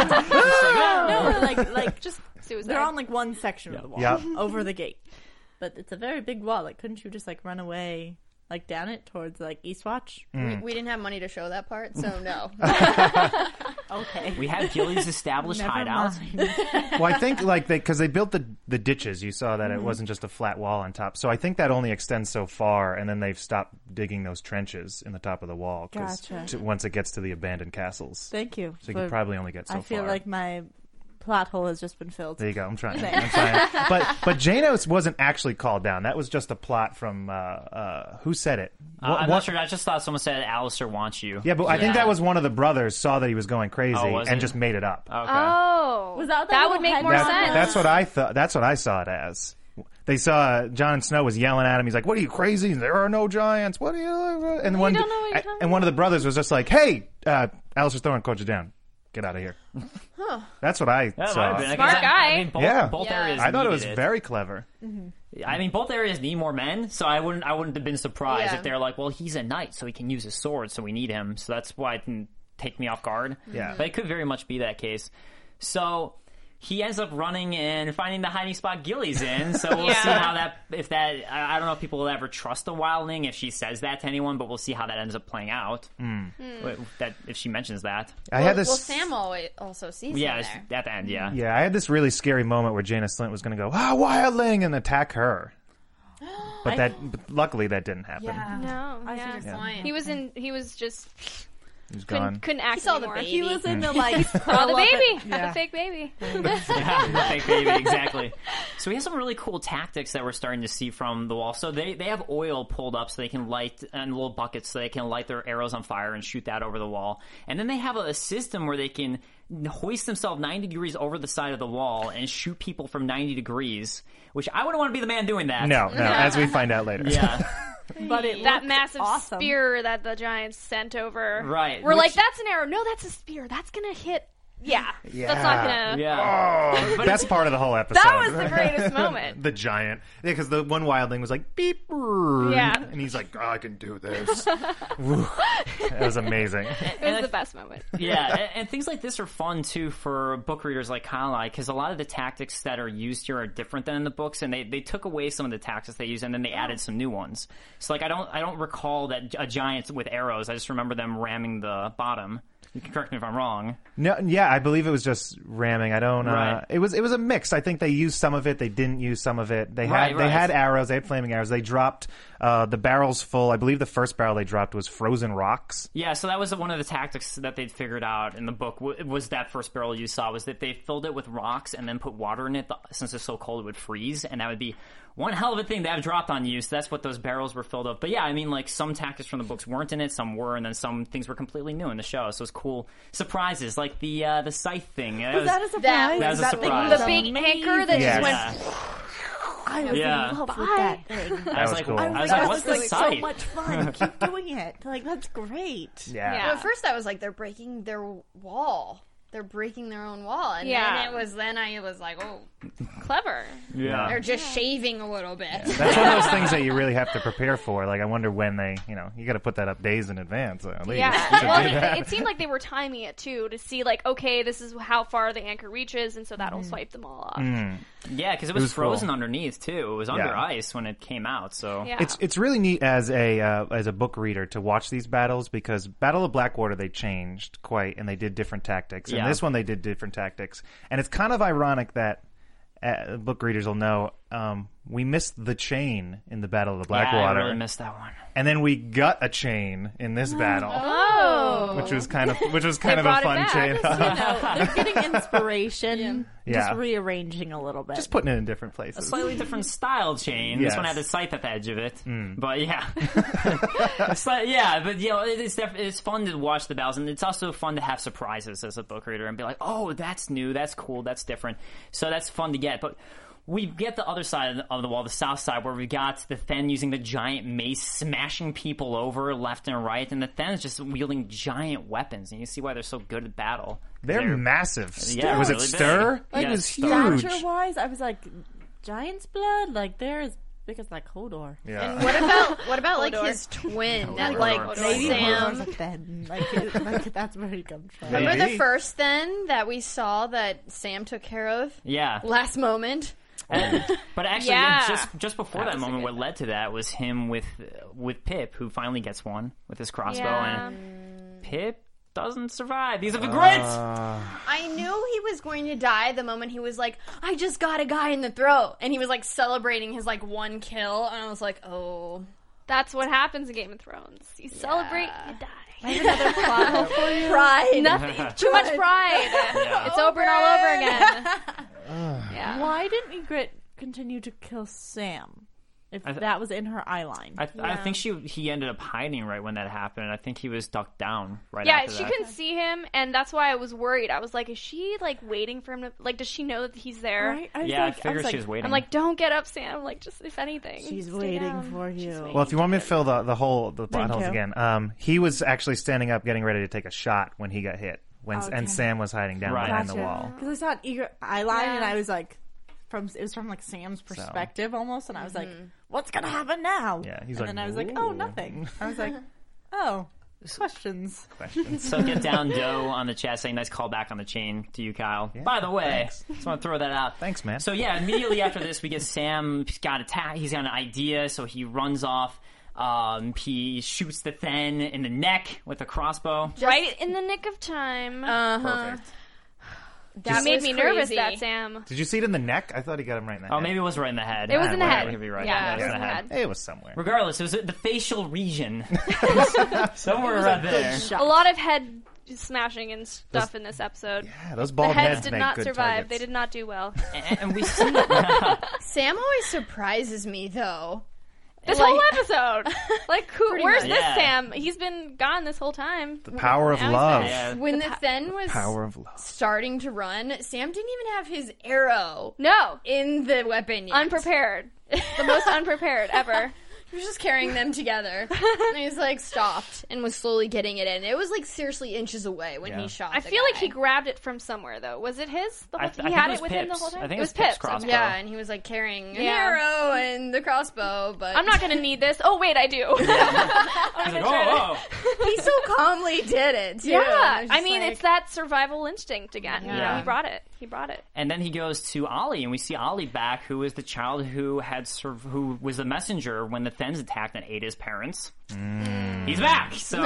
no, like just suicide. they're on like one section of the wall Yep. over the gate, but it's a very big wall. Like, couldn't you just like run away? Like down it towards like Eastwatch. We didn't have money to show that part, so no. Okay. We have Gilly's established Never hideouts. mind. Well, I think because they built the ditches, you saw that it wasn't just a flat wall on top. So I think that only extends so far, and then they've stopped digging those trenches in the top of the wall. Gotcha. Once it gets to the abandoned castles, Thank you. so you could probably only get so far. I feel like my plot hole has just been filled. There you go. I'm trying. But Janos wasn't actually called down. That was just a plot from who said it? I'm not sure. I just thought someone said Alistair wants you. Yeah, but I think that was one of the brothers saw that he was going crazy Oh, was and it? just made it up. Okay. Oh, Was that the that little would make head more nod? sense. That's what I thought. That's what I saw it as. They saw Jon Snow was yelling at him. He's like, "What are you crazy? There are no giants. What are you?" And one don't know what you're talking and one of the brothers was just like, "Hey, Alistair Thorne, coach you down. Get out of here." That's what I That might saw. have been. Smart guy. I mean, both, Yeah. both Yeah. areas. I thought it was needed very clever. I mean, both areas need more men, so I wouldn't have been surprised Yeah. if they're like, well, he's a knight, so he can use his sword, so we need him. So that's why it didn't take me off guard. Yeah. But it could very much be that case. So he ends up running and finding the hiding spot Gilly's in. So we'll see how I don't know if people will ever trust a wildling if she says that to anyone, but we'll see how that ends up playing out. That if she mentions that. Well, Sam also sees him there. At the end, yeah. Yeah, I had this really scary moment where Jaina Slint was going to go, wildling, and attack her. But luckily that didn't happen. Yeah. No, I see your point. He was just He's gone. couldn't act He saw anymore. the baby. He was in the like Oh, the baby, Yeah. the fake baby. The fake baby, exactly. So we have some really cool tactics that we're starting to see from the wall. So they have oil pulled up so they can light, and little buckets so they can light their arrows on fire and shoot that over the wall. And then they have a system where they can hoist themselves 90 degrees over the side of the wall and shoot people from 90 degrees, which I wouldn't want to be the man doing that. No, as we find out later. Yeah. but it That looked massive awesome. spear that the giants sent over. Right. We're like, that's an arrow. No, that's a spear. That's gonna hit. Yeah. That's not gonna. Yeah. Oh, that's part of the whole episode. That was the greatest moment. The giant. Yeah, because the one wildling was like, beep. Yeah. And he's like, I can do this. Woo. That was amazing. It was the best moment. Yeah, and things like this are fun too for book readers like Kyle and I, because a lot of the tactics that are used here are different than in the books, and they took away some of the tactics they used, and then they added some new ones. So like I don't recall that a giant with arrows. I just remember them ramming the bottom. You can correct me if I'm wrong. No, yeah, I believe it was just ramming. I don't. Right. It was a mix. I think they used some of it. They didn't use some of it. They Right, had arrows. They had flaming arrows. They dropped the barrels full. I believe the first barrel they dropped was frozen rocks. Yeah, so that was one of the tactics that they'd figured out in the book. Was that first barrel you saw was that they filled it with rocks and then put water in it. Since it's so cold, it would freeze, and that would be one hell of a thing to have dropped on you. So that's what those barrels were filled of. But yeah, I mean, like some tactics from the books weren't in it, some were, and then some things were completely new in the show. So it was cool surprises, like the scythe thing. Was that a surprise? That was a surprise. The big anchor that Yes. just went. I was Yeah. in love with that thing. I was was like, cool. I was like, what's the so scythe? much fun. Keep doing it. Like, that's great. Yeah. Yeah. Well, at first I was like, they're breaking their wall. They're breaking their own wall. And Yeah. then I was like, oh, Clever. Yeah. they're just shaving a little bit. That's one of those things that you really have to prepare for. Like, I wonder when you got to put that up days in advance. At least. Yeah. To Well, do that. it seemed like they were timing it too to see like, okay, this is how far the anchor reaches, and so that'll swipe them all off. Yeah, because it was was cool. frozen underneath too. It was under Yeah. ice when it came out. So Yeah. It's really neat as a book reader to watch these battles, because Battle of Blackwater they changed quite and they did different tactics. Yeah. And this one they did different tactics. And it's kind of ironic that book readers will know we missed the chain in the Battle of the yeah, I Blackwater, really missed that one. and then we got a chain in this battle, Oh. which was kind of a brought it fun back. chain. They're getting inspiration. Yeah. Just rearranging a little bit. Just putting it in different places. Slightly different style chain. Yes. This one had the scythe at the edge of it. But yeah. But you know, it's fun to watch the battles, and it's also fun to have surprises as a book reader and be like, oh, that's new, that's cool, that's different. So that's fun to get. But we get the other side of the wall, the south side, where we got the Thenn using the giant mace, smashing people over left and right, and the Thenns just wielding giant weapons, and you see why they're so good at battle. They're massive. Yeah, was really it big. Stir? Like, it was Stir. huge. Stature-wise, I was like, giant's blood? Like, they're as big as, like, Hodor. Yeah. What about like his twin that like Maybe Sam? Hodor's a Thenn. Like, that's where he comes from. Maybe. Remember the first then that we saw that Sam took care of Yeah. last moment? But actually, Yeah. just before that was a moment, good what led to that was him with Pip, who finally gets one with his crossbow, Yeah. and Pip doesn't survive. He's a great. I knew he was going to die the moment he was like, I just got a guy in the throat. And he was like celebrating his like one kill. And I was like, oh. That's what happens in Game of Thrones. You celebrate, you die. Another plot hole for you. Pride. Nothing. Too much pride. It's over and all over again. Yeah. Why didn't Ygritte continue to kill Sam? If that was in her eye line. I think he ended up hiding right when that happened. I think he was ducked down right Yeah, after she that. couldn't see him, and that's why I was worried. I was like, is she like waiting for him to like? Does she know that he's there? Right? I was Yeah, I like, figured she was waiting. I'm like, don't get up, Sam. Like, just if anything, she's stay waiting down. for you. Well, if you want me to fill the plot Thank holes you. again, he was actually standing up, getting ready to take a shot when he got hit, and Sam was hiding down Right. behind the wall. Because I saw an Ygritte eye line, Yeah. and I was like, it was from like Sam's perspective almost, and I was like, what's gonna happen now? Yeah, he's and like, then I was like, "Ooh." oh, nothing. I was like, oh, Questions. So get down Doe on the chat saying nice call back on the chain to you, Kyle. Yeah, By the way, thanks. just want to throw that out. Thanks, man. So yeah, immediately after this, we get Sam. He's got He's got an idea, so he runs off. He shoots the Then in the neck with a crossbow. Right in the nick of time. Perfect. That made was me nervous, crazy. that Sam. Did you see it in the neck? I thought he got him right in the head. Oh, maybe it was right in the head. It was in the head. That could be right. Yeah, it was in the head. It was somewhere. Regardless, it was the facial region. Somewhere right there. A lot of head smashing and stuff in this episode. Yeah, those The bald heads heads did make not good survive. targets. They did not do well. And we see Sam always surprises me, though. This Like- whole episode. Like, where's much. this Yeah. Sam? He's been gone this whole time. The power of Now he's love. back. Yeah. When the Then was Power of love. starting to run, Sam didn't even have his arrow No. in the weapon yet. Unprepared. The most unprepared ever. He was just carrying them together. And he's like stopped and was slowly getting it in. It was like seriously inches away when Yeah. he shot I the feel like guy. he grabbed it from somewhere, though. Was it his? The whole I he think had it it was with him the Pip's. whole time? I think it it was was Pip's Pip's. crossbow. Okay. Yeah, and he was like carrying an Yeah. arrow and the crossbow, but I'm not going to need this. Oh, wait, I do. He's like, oh, he so calmly did it too. Yeah. was I just mean, like- it's that survival instinct again. You know, Yeah. he brought it. He brought it. And then he goes to Ollie, and we see Ollie back, who is the child who who was the messenger when the Thens attacked and ate his parents. He's back. So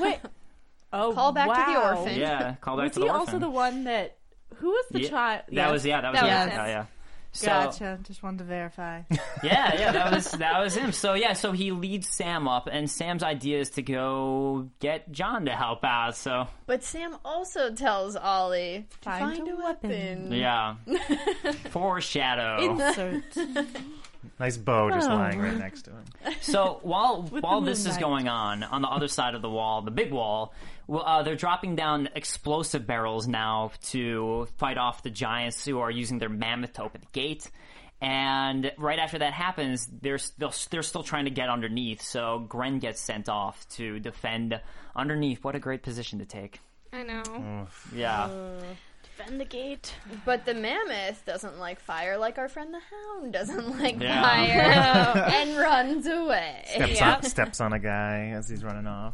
Oh, Call back to the wow. orphan. yeah, call back Was to he the also orphan. the one that? Who was the child? That was him. That was Oh, him. yeah. So, Gotcha. Just wanted to verify. yeah, that was him. So yeah, so he leads Sam up, and Sam's idea is to go get John to help out. So But Sam also tells Ollie to Find find a a weapon. yeah, foreshadow. Insert. Nice bow just lying right next to him. So while the this is moonlight. going on the other side of the wall, the big wall, they're dropping down explosive barrels now to fight off the giants who are using their mammoth to open the gate. And right after that happens, they're still trying to get underneath. So Gren gets sent off to defend underneath. What a great position to take. I know. Yeah. Defend the gate. But the mammoth doesn't like fire like our friend the hound doesn't like Yeah. fire and runs away. Steps on a guy as he's running off.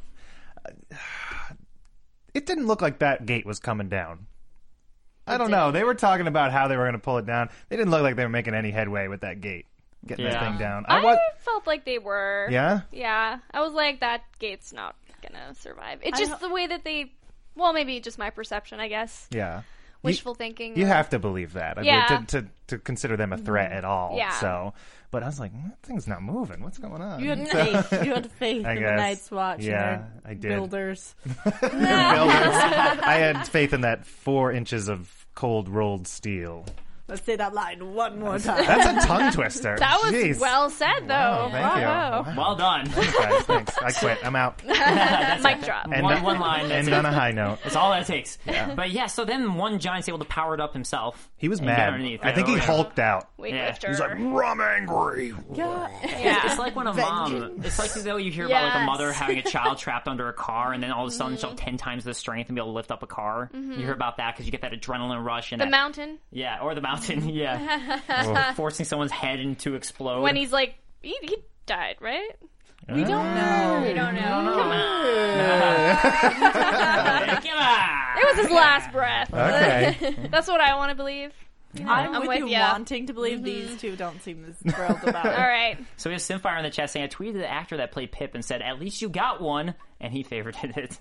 It didn't look like that gate was coming down. I don't know. They were talking about how they were going to pull it down. They didn't look like they were making any headway with that gate, getting that Yeah. thing down. I felt like they were. Yeah? Yeah. I was like, that gate's not gonna survive. It's just the way that they. Well, maybe just my perception, I guess. Yeah. Wishful thinking. You have to believe that. I Yeah. mean, to consider them a threat at all. Yeah. So, but I was like, that thing's not moving. What's going on? You had faith. You had faith I in guess. the Night's Watch. Yeah, and their I did. Builders. Builders. I had faith in that 4 inches of cold rolled steel. Let's say that line one more time. That's a tongue twister. That was Jeez. well said, though. Wow, thank you. Bravo. Wow. Well done. Guys, thanks. I quit. I'm out. Mic drop. And one line. That's End it. on a high note. That's all that it takes. But yeah, so then one giant's able to power it up himself. He was and get mad. underneath. I think he Yeah. hulked out. Weightlifter. He's like, I'm angry. It's like when a mom. It's like though you hear about like a Yes. mother having a child trapped under a car, and then all of a sudden she'll have 10 times the strength and be able to lift up a car. You hear about that because you get that adrenaline rush and The that, mountain. yeah, or the mountain, yeah, forcing someone's head to explode. When he's like, he died, right? We don't know. We don't know. Come on. It was his last breath. Okay. That's what I want to believe. I'm with you ya. wanting to believe these two don't seem as thrilled about it. All right. So we have Simfire in the chat saying, I tweeted the actor that played Pip and said, at least you got one, and he favorited it.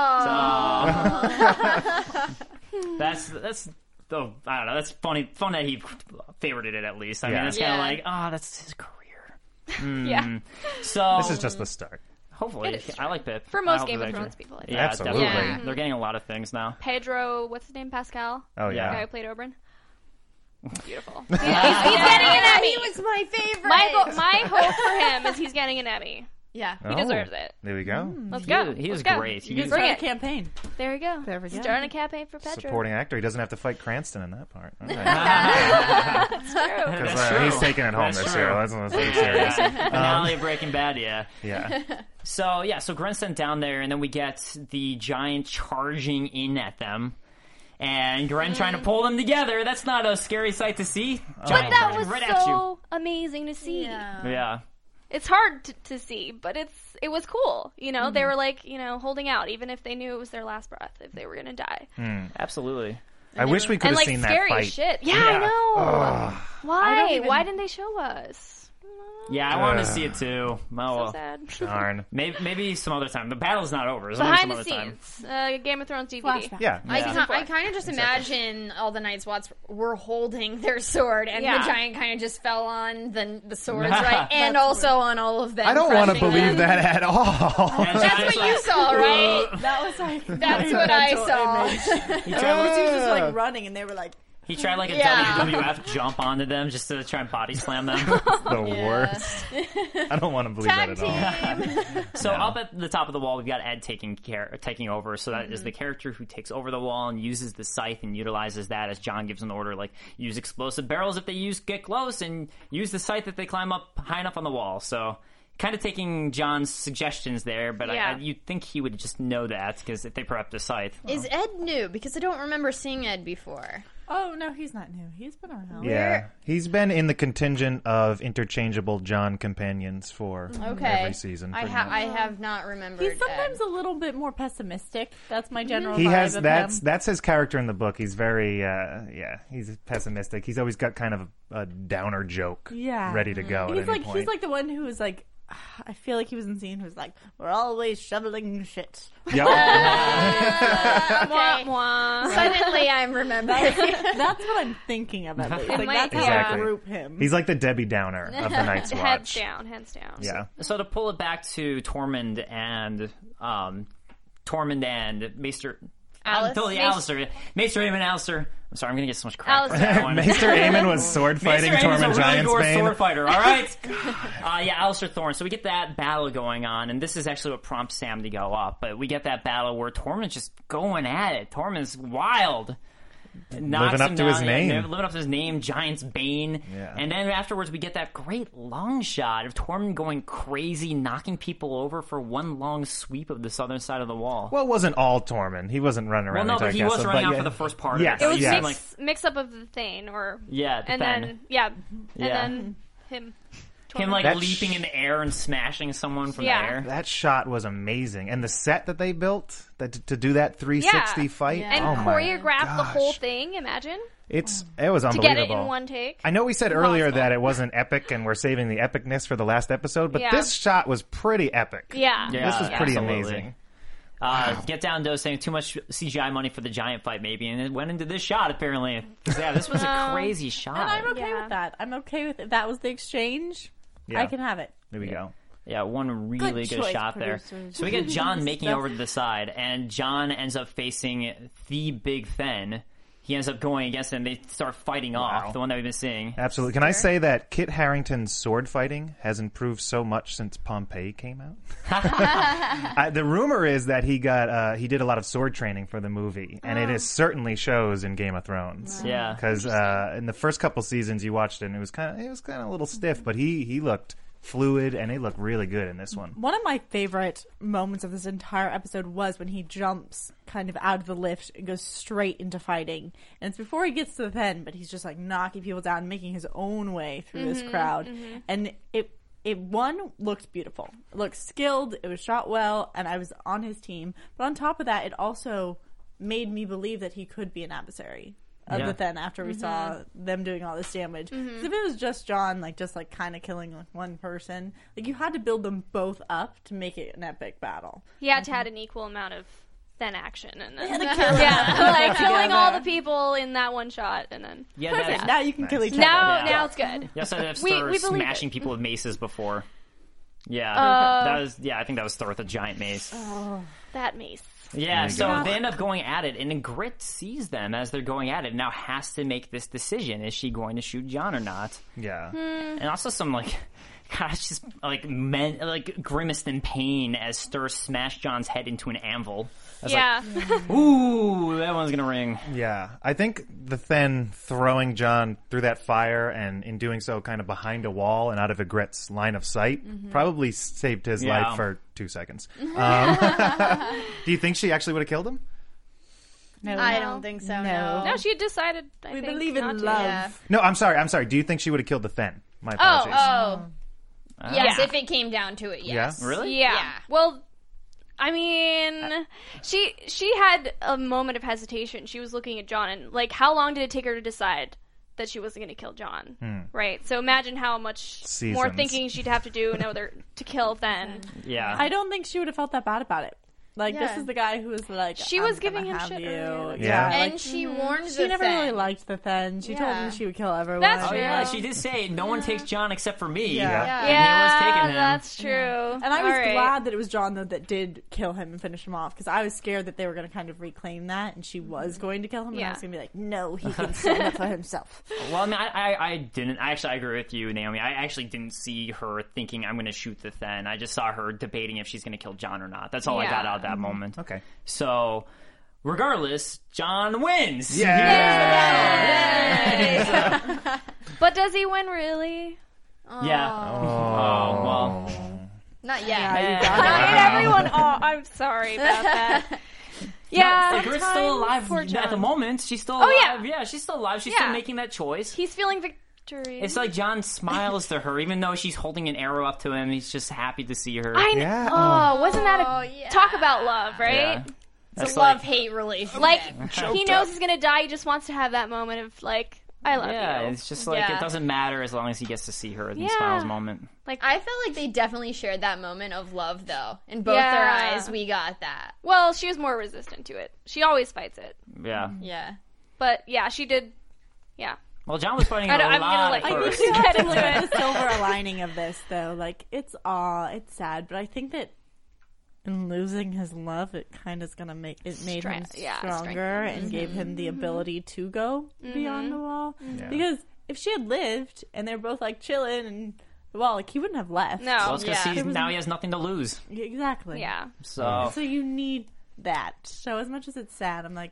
That's oh, I don't know. That's funny. Fun that he favorited it at least. I mean, Yeah. it's kind of Yeah. like, that's his career. Yeah. So This is just the start. hopefully, It is I like Pip. For I most hope Game the of actor- Thrones people, I think. Yeah, Absolutely. definitely. Yeah. They're getting a lot of things now. Pedro, what's his name? Pascal? Oh, The guy yeah. who played Oberyn? Beautiful. He's getting an Emmy. He was my favorite. My hope for him is he's getting an Emmy. Yeah. He deserves it. There we go. Let's go. He was Let's go. great. You He can was start a it. campaign. There we go. There we go. Starting a campaign for Pedro. Supporting actor. He doesn't have to fight Cranston in that part. Okay. That's true. Because he's taking it home That's this true. year. That's serious. finale of Breaking Bad, yeah. Yeah. So Gren's sent down there, and then we get the giant charging in at them. And Gren trying to pull them together. That's not a scary sight to see. But Giant that charging was right at you. so amazing to see. Yeah. Yeah. it's hard to see, but it was cool. You know, they were like, you know, holding out, even if they knew it was their last breath, if they were gonna die. Absolutely. I wish we could have seen that scary fight. as shit. Yeah, I know. Why? Why didn't they show us? Yeah, I wanted to see it too. So sad. Darn. Maybe some other time. The battle's not over. There's Behind some the other time. scenes, Game of Thrones DVD. Flashback. Yeah. I kind of just imagine all the Night Swats were holding their sword, and the giant kind of just fell on the swords, right? And also on all of them. I don't want to crushing believe them. that at all. That's what you saw, right? That was like That's my what I mental saw. image. He He tried, was just like running, and they were like, he tried like a Yeah. WWF jump onto them just to try and body slam them. The worst. I don't want to believe Tag that at all. team. So up at the top of the wall, we've got Ed taking over. So that is the character who takes over the wall and uses the scythe and utilizes that as John gives an order, like use explosive barrels if they get close, and use the scythe if they climb up high enough on the wall. So kind of taking John's suggestions there, but you'd think he would just know that because if they prepped the scythe. Is Ed new? Because I don't remember seeing Ed before. "Oh no, he's not new. He's been around." Yeah, he's been in the contingent of interchangeable John companions for every season. I have not remembered. He's sometimes a little bit more pessimistic. That's my general. He vibe has of him. that's his character in the book. He's very he's pessimistic. He's always got kind of a downer joke ready to go. He's at any point. he's like the one who was like, I feel like he was in the scene who's like, "We're always shoveling shit." Yep. Mwah, mwah. Suddenly, I'm remembering. That's what I'm thinking of. At least. Like, that's how Exactly. I group him. He's like the Debbie Downer of the Night's Watch. Hands down. Yeah. So to pull it back to Tormund and Maester Alistair. Maester Aemon Alistair. I'm sorry, I'm gonna get so much crap. Maester Aemon was sword fighting Tormund Giantsbane. Sword fighter, all right. Alistair Thorne. So we get that battle going on, and this is actually what prompts Sam to go up. But we get that battle where Tormund's just going at it. Tormund's wild. Living up to his name. Giant's Bane. Yeah. And then afterwards we get that great long shot of Tormund going crazy, knocking people over for one long sweep of the southern side of the wall. Well, it wasn't all Tormund. He wasn't running around. Well, no, but he was running out for the first part of it. It was Yeah. mix up of the Thane, or and then him. Him like That leaping in the air and smashing someone from the air. That shot was amazing, and the set that they built to do that 360 fight, and choreographed the whole thing. Imagine it was unbelievable to get it in one take. I know we said earlier that it wasn't epic, and we're saving the epicness for the last episode, but this shot was pretty epic. Yeah, this was pretty absolutely amazing. Get Down Doe saying too much CGI money for the giant fight, maybe, and it went into this shot apparently. Yeah, this was a crazy shot. And I'm okay with that. I'm okay with it. That was the exchange. Yeah. I can have it. There we go. Yeah, one really good choice, shot there. producers. So we get John making over to the side, and John ends up facing the Big Fen. He ends up going against him. They start fighting off, the one that we've been seeing. Absolutely. Can I say that Kit Harington's sword fighting has improved so much since Pompeii came out? The rumor is that he did a lot of sword training for the movie, and it certainly shows in Game of Thrones. Wow. Yeah, because in the first couple seasons you watched it, and it was kind of a little stiff, but he looked fluid, and he looked really good in this one. One of my favorite moments of this entire episode was when he jumps kind of out of the lift and goes straight into fighting. And it's before he gets to the pen, but he's just like knocking people down, making his own way through this crowd. And it looked beautiful. It looked skilled, it was shot well, and I was on his team. But on top of that, it also made me believe that he could be an adversary of the Then after we saw them doing all this damage. Because if it was just John, just kind of killing one person, you had to build them both up to make it an epic battle. He had to have an equal amount of Then action, and then killing all the people in that one shot, and then perfect. Now you can kill each other. Now it's good. Yes, I've we smashing people with maces before. Yeah, that was. Yeah, I think that was Thor with a giant mace. Oh, that mace. Yeah, so they end up going at it, and Grit sees them as they're going at it, and now has to make this decision. Is she going to shoot John or not? Yeah. And also some, gosh, just, grimaced in pain as Stur smashed John's head into an anvil. Ooh, that one's gonna ring. Yeah, I think the Then throwing John through that fire, and in doing so kind of behind a wall and out of Ygritte's line of sight, probably saved his life for 2 seconds. Do you think she actually would have killed him? No, I don't think so. No, she had decided. We believe in love. Yeah. No, I'm sorry. Do you think she would have killed the Then? My apologies. Yes, Yeah. if it came down to it, yes. Yeah? Really? Yeah. Well, I mean, she had a moment of hesitation. She was looking at John, and like, how long did it take her to decide that she wasn't going to kill John? Right. So imagine how much more Seasons. thinking she'd have to do in order to kill then. Yeah. I don't think she would have felt that bad about it. Like, this Yeah. is the guy who was like, She I'm was gonna giving him have shit you. earlier. Yeah. like, And she warned she the never Fen. really liked the Fen. She told Yeah. him she would kill everyone. That's Oh true. yeah, she did say no one takes John except for me. Yeah. Yeah. And he was taking him. That's true. And I was All right. glad that it was John, though, that did kill him and finish him off, because I was scared that they were going to kind of reclaim that, and she was going to kill him, and I Yeah. was going to be like, no, he can stand up for himself. Well, I mean, I didn't. Actually, I agree with you, Naomi. I actually didn't see her thinking, I'm going to shoot the Fen. I just saw her debating if she's going to kill John or not. That's all I got Yeah. out of that moment. Okay. So, regardless, John wins. But does he win really? Yeah. Oh, well. Not yet. I mean, everyone. Oh, I'm sorry about that. Yeah, No, Grit's still alive for at John. the moment. She's still Oh, yeah. alive. Yeah, she's still alive. She's Yeah. still making that choice. He's feeling victory. It's like John smiles to her, even though she's holding an arrow up to him. He's just happy to see her. Yeah. Oh, wasn't that Oh, a yeah. talk about love, right? Yeah. It's That's a like- love-hate relationship. Like he knows he's gonna die. He just wants to have that moment of like, I love Yeah, you. it's just like Yeah. it doesn't matter as long as he gets to see her in Yeah. Smiles moment. Like, I felt like they definitely shared that moment of love, though. In both Yeah. their eyes, we got that. well, she was more resistant to it. She always fights it, Yeah. Yeah. but yeah, she did. Yeah, Well, John was fighting I a don't- I'm gonna lot let at you first. do get into Look at it. the silver lining of this, though. Like, it's sad, but I think that in losing his love, it kind of is going to make it made him stronger strengthen. and gave him the ability to go beyond the wall. Yeah. Because if she had lived and they're both like chilling and the wall, like he wouldn't have left. No. Well, it's because Yeah. now he has nothing to lose. Exactly. yeah. So, So you need that. So as much as it's sad, I'm like,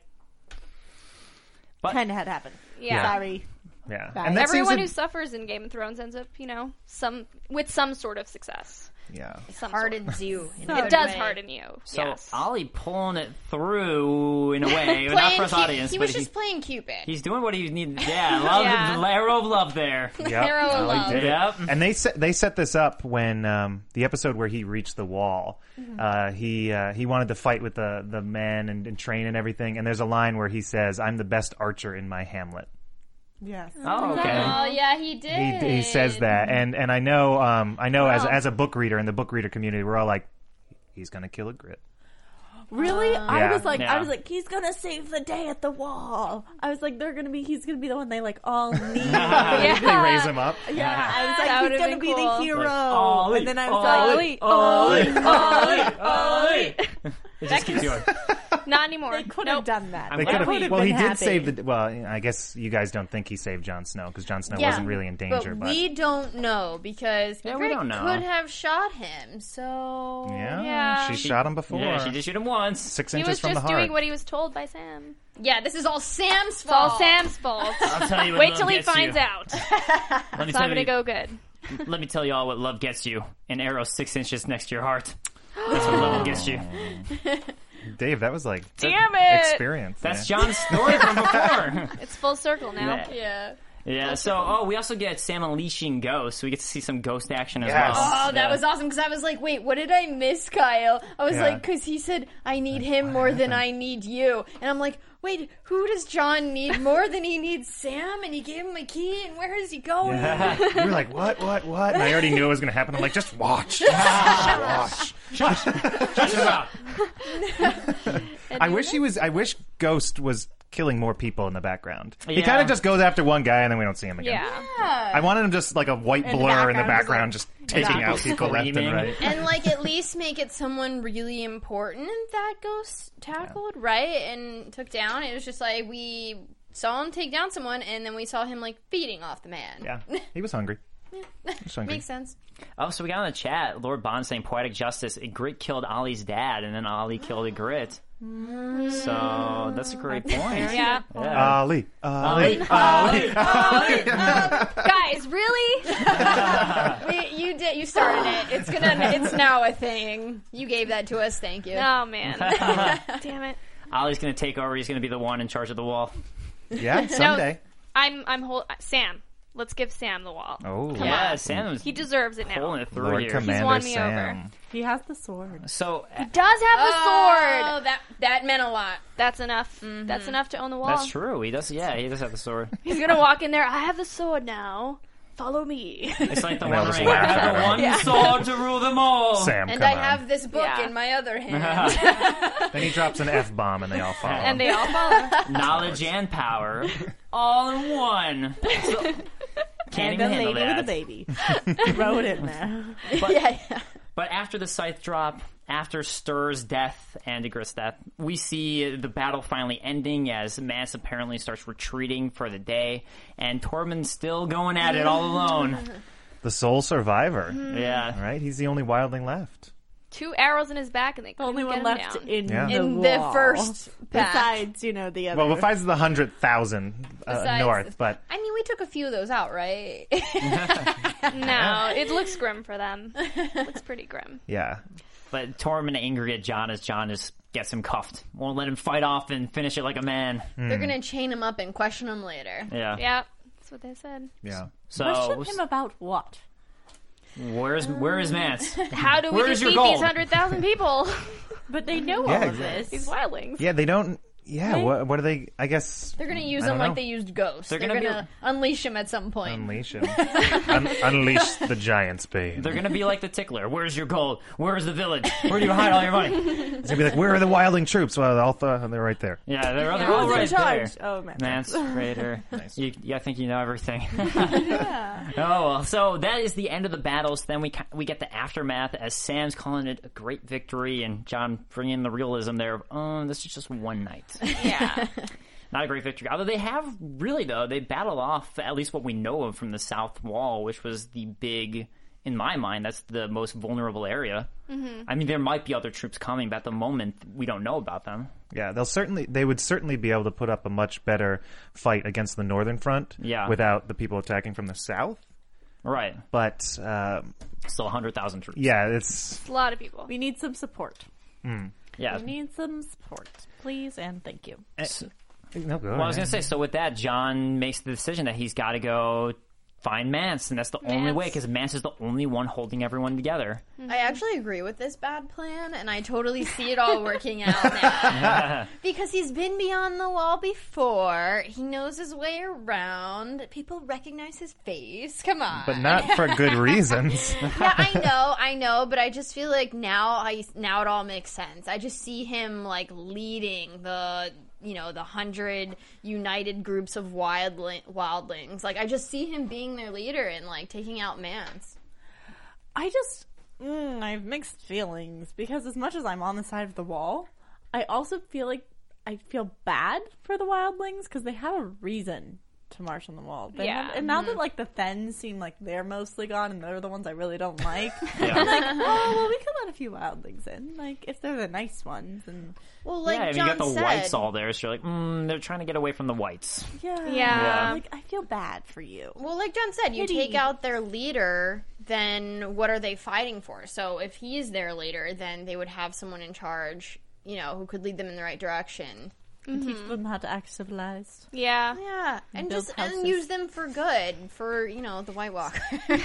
But- kind of had happened. Yeah. Sorry. Yeah. Bye. And that Everyone seems who suffers in Game of Thrones ends up, with some sort of success. yeah. Some Hardens you. in a It good does way. harden you. so yes. Ollie pulling it through in a way, but not Playing for us Cu- audience, he but was just playing Cupid. he's doing what he needed. Yeah, love, Yeah. the arrow of love there. Yep. Arrow of love. Yep. And they set this up when the episode where he reached the wall. He wanted to fight with the men and train and everything. And there's a line where he says, "I'm the best archer in my hamlet." Yes. Oh, okay. Oh, yeah, he did. He says that, and I know as a book reader in the book reader community, we're all like, he's gonna kill a Grit. Really? I Yeah. was like, Yeah. he's gonna save the day at the wall. I was like, he's gonna be the one they like all need. They raise him up. Yeah, I was That like, would've he's gonna been be cool. the hero. Ollie, and then I was Ollie, like, Ollie. It just keeps going. Not anymore. they could Nope. have done that. I'm They glad could have. we- would've Well, been he did happy. save the. Well, I guess you guys don't think he saved Jon Snow because Jon Snow wasn't really in danger. But we don't know because Yeah, we Ygritte don't know. could have shot him. So Yeah. she shot him before. Yeah, she did shoot him once. 6 He inches was from just the heart. doing what he was told by Sam. Yeah, this is all Sam's It's all fault. Sam's fault. I'll tell you what Wait love till he gets you. finds out. Let me It's tell not gonna you. go good. Let me tell you all what love gets you. An arrow 6 inches next to your heart. That's what love gets you. Dave, that was like Damn it! experience. That's man. John's story from before. It's full circle now. Yeah. Yeah. Yeah, so, we also get Sam unleashing ghosts. We get to see some ghost action as Yes. well. Oh, that Yeah. was awesome because I was like, wait, what did I miss, Kyle? I was Yeah. like, because he said, I need him more than I need you. And I'm like, wait, who does John need more than he needs Sam? And he gave him a key, and where is he going? You were like, what? And I already knew it was going to happen. I'm like, just watch. Just watch. I wish Ghost was killing more people in the background. He Yeah. kind of just goes after one guy and then we don't see him again. Yeah. I wanted him just like a white In the blur in the background, background, just taking out people left and screaming. right. And like at least make it someone really important that Ghost tackled, right? And took down. It was just like we saw him take down someone, and then we saw him like feeding off the man. Yeah, he was hungry. He was hungry. Makes sense. Oh, so we got in the chat, Lord Bond saying poetic justice. Ygritte killed Ollie's dad, and then Ollie killed Ygritte. So that's a great point. Yeah. Yeah. Ali. Guys, really? You started it. It's now a thing. You gave that to us. Thank you. Oh man. Damn it. Ollie's going to take over. He's going to be the one in charge of the wall. Yeah, someday. I'm Sam. Let's give Sam the wall. Oh, Yeah, Sam's He deserves it now. pulling it through Lord here. Commander won me Sam. over. He has the sword. So He does have the Oh, sword. that meant a lot. That's enough. That's enough to own the wall. that's true. He does. Yeah, he does have the sword. He's gonna walk in there. I have the sword now. Follow me. It's like the They'll One just Ring. I laugh at have the him. one sword to rule them all. Sam, And come I on. have this book Yeah. in my other hand. Then he drops an F-bomb and they all follow. And they all follow. Knowledge and power, all in one. So, can't And even a handle lady that. with a baby. Throw it in there. yeah. But after the scythe drop, after Stur's death and Ygritte's death, we see the battle finally ending as Mance apparently starts retreating for the day, and Tormund's still going at it all alone. The sole survivor. Yeah. Right? He's the only wildling left. 2 arrows in his back, and they The couldn't only get one him left down. in, Yeah. In the the wall. first pack. Besides, the other. Well, besides the 100,000 Besides- north, but I mean, we took a few of those out, right? No, it looks grim for them. Looks pretty grim. yeah. But Tormund angry at Jon as Jon just gets him cuffed. Won't let him fight off and finish it like a man. They're gonna chain him up and question him later. Yeah. Yeah, that's what they said. Yeah. So Question him about what? where is Mance? How do we Where's your defeat gold? these 100,000 people? But they know Yeah, all of exactly. These this. wildlings. Yeah, they don't... Yeah, what are they... I guess... They're gonna use I him don't like know. they used Ghost. They're gonna gonna unleash him at some point. Unleash him. Unleash the giant's bane. They're gonna be like the tickler. Where's your gold? Where's the village? Where do you hide all your money? It's gonna be like, where are the wildling troops? Well, they're right there. Yeah, they're Who's all in right charge? there. Oh, man. Mance, Raider. Nice. I think you know everything. Oh, well. So that is the end of the battles. Then we get the aftermath as Sam's calling it a great victory, and Jon bringing in the realism there of, oh, this is just one night. Yeah. Not a great victory. Although they have, really though, they battled off at least what we know of from the South Wall, which was the big, in my mind, that's the most vulnerable area. Mm-hmm. I mean, there might be other troops coming, but at the moment, we don't know about them. Yeah, they would certainly be able to put up a much better fight against the northern front without the people attacking from the south. Right. But, Still 100,000 troops. yeah, it's... A lot of people. We need some support. Yeah. We need some support. Please and thank you. No, go Well, I was ahead. going to say, so with that, Jon makes the decision that he's got to go find Mance, and that's the only way, because Mance is the only one holding everyone together. I actually agree with this bad plan, and I totally see it all working out now. Because he's been beyond the wall before. He knows his way around. People recognize his face. Come on. But not for good reasons. Yeah, I know, but I just feel like now it all makes sense. I just see him like leading the 100 united groups of wildlings. Like I just see him being their leader and like taking out Mance. I have mixed feelings because as much as I'm on the side of the wall, I also feel like I feel bad for the wildlings because they have a reason to march on the wall. And now that like the Thenns seem like they're mostly gone and they're the ones I really don't like, I'm like, oh, well, we can let a few wildlings in, like if they're the nice ones. And Well, like yeah, I mean, Jon you got the said, whites all there, so you're like, they're trying to get away from the whites. Yeah. like I feel bad for you. Well, like Jon said, you Pity. take out their leader, then what are they fighting for? So if he's their leader, then they would have someone in charge, who could lead them in the right direction. Teach them how to act civilized. Yeah. Yeah, and build just houses. and use them for good, for the White Walkers.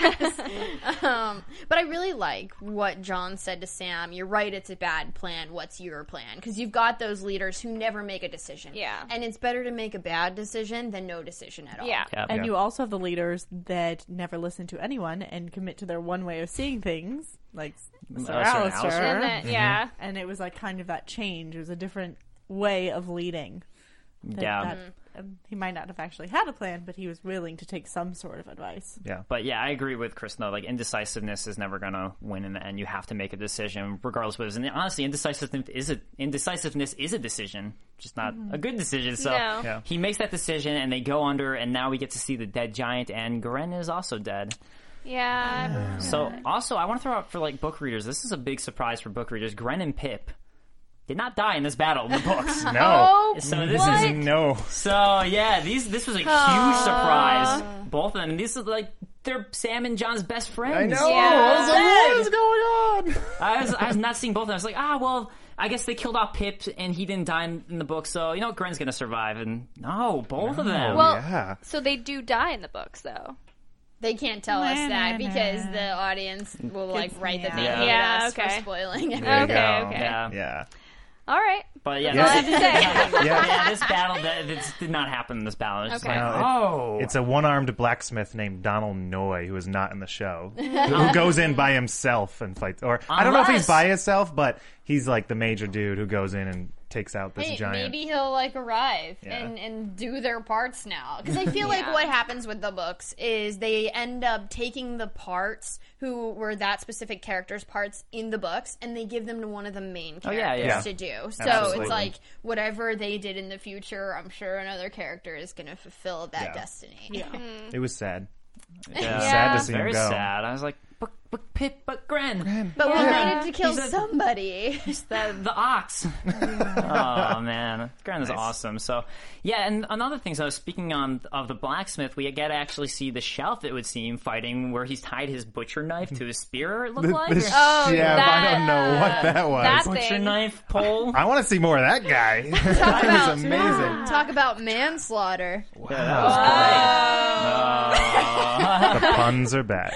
But I really like what Jon said to Sam. You're right; it's a bad plan. What's your plan? Because you've got those leaders who never make a decision. Yeah. and it's better to make a bad decision than no decision at all. Yeah. And you also have the leaders that never listen to anyone and commit to their one way of seeing things, like Sir Sir Alistair. Alistair. And then, yeah. And it was like kind of that change. It was a different way of leading. Yeah. He might not have actually had a plan, but he was willing to take some sort of advice. Yeah. But yeah, I agree with Chris, though. Like, indecisiveness is never going to win in the end. You have to make a decision, regardless of what it is. And honestly, indecisiveness is a decision, just not a good decision. So No. Yeah. he makes that decision, and they go under, and now we get to see the dead giant, and Garen is also dead. Yeah. So, also, I want to throw out for, like, book readers, this is a big surprise for book readers. Gren and Pip did not die in this battle in the books. No. Oh, So this what? is No. So yeah, this was a huge surprise. Both of them. And this is like they're Sam and Jon's best friends. I know. Yeah. I was like, what is going on? I was not seeing both of them. I was like, well, I guess they killed off Pip, and he didn't die in the book, so, Gren's gonna survive, and no, both of them. Well, so they do die in the books, though. They can't tell us that because the audience will write that they hate us for spoiling it. Okay. Yeah. All right. But yeah, That's all I have to say. this battle this did not happen in this battle. It's just Okay. like, It's a one-armed blacksmith named Donald Noy who is not in the show, who goes in by himself and fights. Or I don't know if he's by himself, but he's like the major dude who goes in and takes out this giant. Maybe he'll arrive and do their parts now. Because I feel like what happens with the books is they end up taking the parts who were that specific character's parts in the books and they give them to one of the main characters to do. So Absolutely. it's like whatever they did in the future, I'm sure another character is going to fulfill that destiny. Yeah. It was sad. yeah, Sad to see him very go. sad. I was like, but Pip, but Gren. But we needed to kill somebody. The ox. Oh man, Gren is awesome. So yeah, and another thing. So speaking of the blacksmith, we get to actually see the shelf. It would seem fighting where he's tied his butcher knife to his spear. It looked like I don't know what that was. that butcher thing. knife pole. I want to see more of that guy. That was amazing. Talk about manslaughter. Yeah, that was great. The puns are back.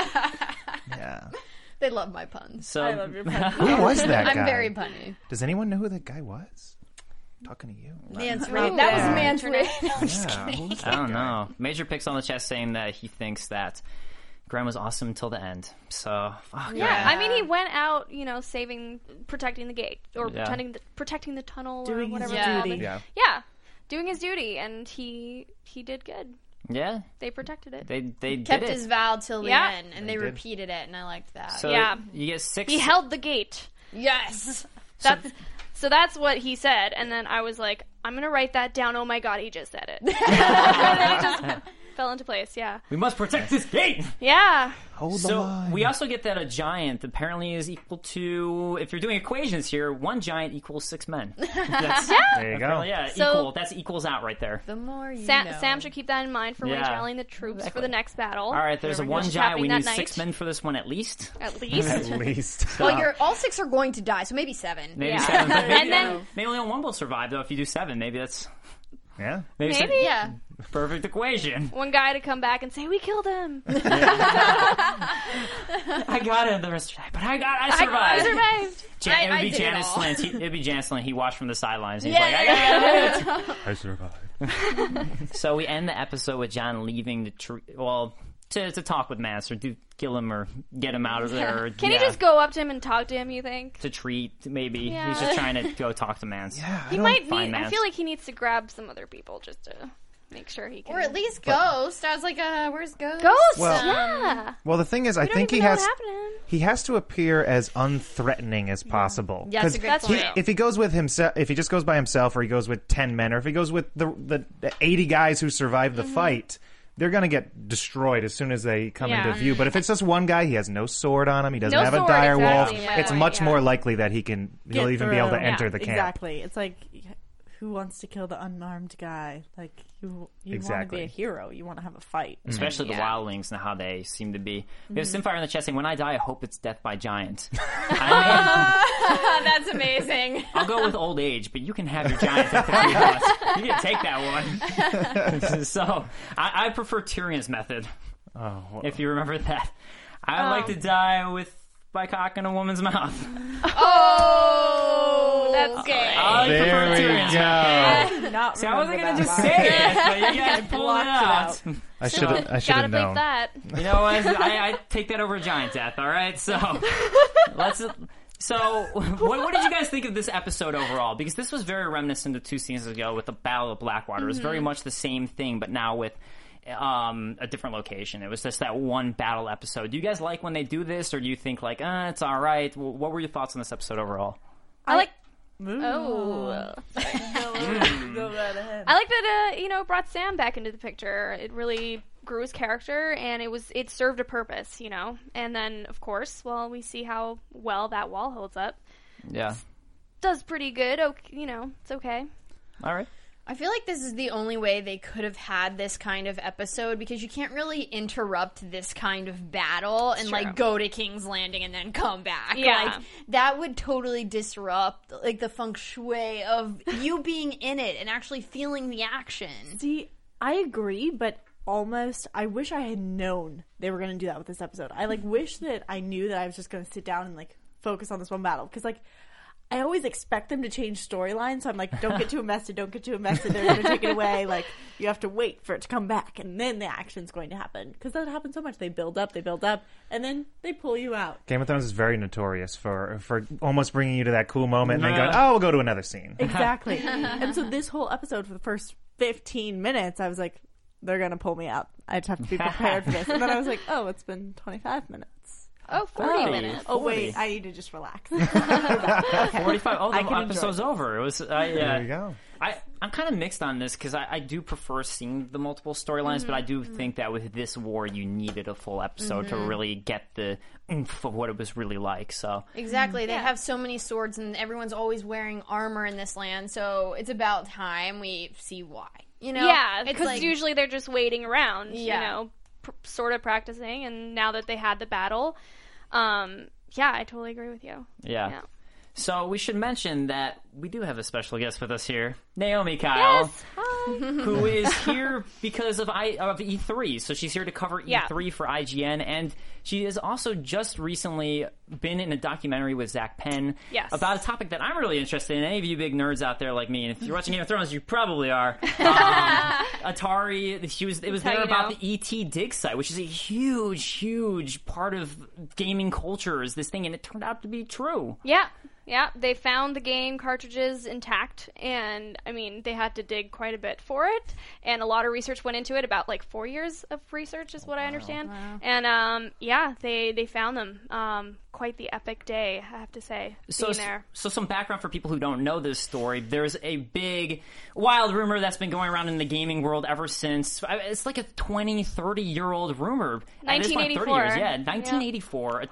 Yeah. They love my puns. So I love your pun. Who was that guy? I'm very punny. Does anyone know who that guy was? I'm talking to you. Man's rape. That was man's rape. I don't know. Major Picks on the chest saying that he thinks that Gren was awesome until the end. So fuck Yeah, I mean, he went out, protecting the gate or Yeah. protecting the tunnel Doing or his whatever. it's duty. called. Yeah. Yeah, doing his duty, and he did good. Yeah, They protected it. they Kept did it. his vow till the Yeah. end, and they did. repeated it, and I liked that. So Yeah. you get 6. He held the gate. Yes. So that's what he said, and then I was like, I'm gonna write that down. Oh my god, he just said it. And then it just fell into place. Yeah. We must protect this gate. Yeah. Hold the So line. we also get that a giant apparently is equal to, if you're doing equations here, 1 giant equals 6 men. That's, There you go. apparently, yeah, So- equal. That's equals out right there. The more you Sam, know. Sam should keep that in mind for when Yeah. rallying the troops for the next battle. All right, there's a 1 Which is giant. We happening need that 6 night. men for this one at least. At least. At least. Well, all 6 are going to die, so maybe 7. Maybe Yeah. 7. But maybe, And then- maybe only 1 will survive though. If you do 7, maybe that's Yeah. Maybe. Yeah. perfect equation. One guy to come back and say, we killed him. I got it the rest of the night, but I survived. I survived. It would I be did it Janice all. Flint. It'd be Janice Flint. He watched from the sidelines. He's like, I got it. I survived. So we end the episode with John leaving the tree. Well, to talk with Mance or do kill him or get him out of there. Or, Can you just go up to him and talk to him, you think? to treat? Maybe Yeah. he's just trying to go talk to Mance. Yeah. He might find need, I Mance. feel like he needs to grab some other people just to make sure he can. Or at least Ghost. I was like, where's Ghost? Ghost! Well- Yeah. Well, the thing is, I We don't think even he know has. what happened to him. He has to appear as unthreatening as possible. Yeah, that's a 'Cause good That's point. true. If he goes with himself, if he just goes by himself, or he goes with 10 men, or if he goes with the 80 guys who survived Mm-hmm. the fight, they're going to get destroyed as soon as they come Yeah. into view. But if it's just one guy, he has no sword on him, he doesn't No have a sword, dire exactly. wolf, Yeah. it's much Yeah. more likely that he'll Get even be able to through. enter the camp. Exactly. It's like, who wants to kill the unarmed guy? Like, you want to Exactly. be a hero. You want to have a fight. Especially the Yeah. wildlings and how they seem to be. We have Mm-hmm. Simfire in the chat saying, "When I die, I hope it's death by giant." I That's amazing. mean, I'll go with old age, but you can have your giant death if you want. You can take that one. So I prefer Tyrion's method. Oh, well, If you remember that, I like to die by cocking a woman's mouth. Oh, That's gay. I there prefer we Tyrion's go. method. Not See, I wasn't gonna remember just that say line. it, but you guys pulled it Blocked it out. out. I should have Gotta known. make that. You know what? I take that over giant death. All right, so let's. So, what did you guys think of this episode overall? Because this was very reminiscent of 2 seasons ago with the Battle of Blackwater. It was very much the same thing, but now with a different location. It was just that one battle episode. Do you guys like when they do this, or do you think like, it's all right? What were your thoughts on this episode overall? I like. Move Oh. on. Go right ahead. I like that. It brought Sam back into the picture. It really grew his character, and it served a purpose. And then of course, we see how well that wall holds up. Yeah. Does pretty good. Okay, it's okay. All right. I feel like this is the only way they could have had this kind of episode, because you can't really interrupt this kind of battle and like go to King's Landing and then come back. Yeah. Like that would totally disrupt like the feng shui of you being in it and actually feeling the action. See, I agree, but almost I wish I had known they were going to do that with this episode. I like wish that I knew that I was just going to sit down and like focus on this one battle, because like I always expect them to change storylines, so I'm like, don't get too invested, they're going to take it away, like, you have to wait for it to come back, and then the action's going to happen, because that happens so much. They build up, and then they pull you out. Game of Thrones is very notorious for almost bringing you to that cool moment and then going, oh, we'll go to another scene. Exactly. And so this whole episode, for the first 15 minutes, I was like, they're going to pull me out. I just have to be prepared for this. And then I was like, oh, it's been 25 minutes. Oh, 40 minutes. Oh, wait, I need to just relax. 45. Oh, the episode's enjoy. over. It was. There you go. I'm kind of mixed on this because I do prefer seeing the multiple storylines, but I do think that with this war, you needed a full episode to really get the oomph of what it was really like. So Exactly. They have so many swords, and everyone's always wearing armor in this land, so it's about time we see why. You know? Yeah, It's because like, usually they're just waiting around, Yeah. you know, sort of practicing, and now that they had the battle, yeah, I totally agree with you. yeah. So we should mention that we do have a special guest with us here, Naomi Kyle. Yes, hi. Who is here because of E3. So she's here to cover Yeah. E3 for IGN, and she has also just recently been in a documentary with Zach Penn about a topic that I'm really interested in. Any of you big nerds out there like me, and if you're watching Game of Thrones, you probably are. Atari, it was there about the ET dig site, which is a huge, huge part of gaming culture, is this thing, and it turned out to be true. Yeah, they found the game cartridges intact, and I mean, they had to dig quite a bit for it, and a lot of research went into it, about like 4 years of research is what I understand. Wow. And yeah, they found them. Quite the epic day, I have to say, being there. So some background for people who don't know this story. There's a big, wild rumor that's been going around in the gaming world ever since. It's like a 20, 30-year-old rumor. 1984. 30 years, yeah. 1984.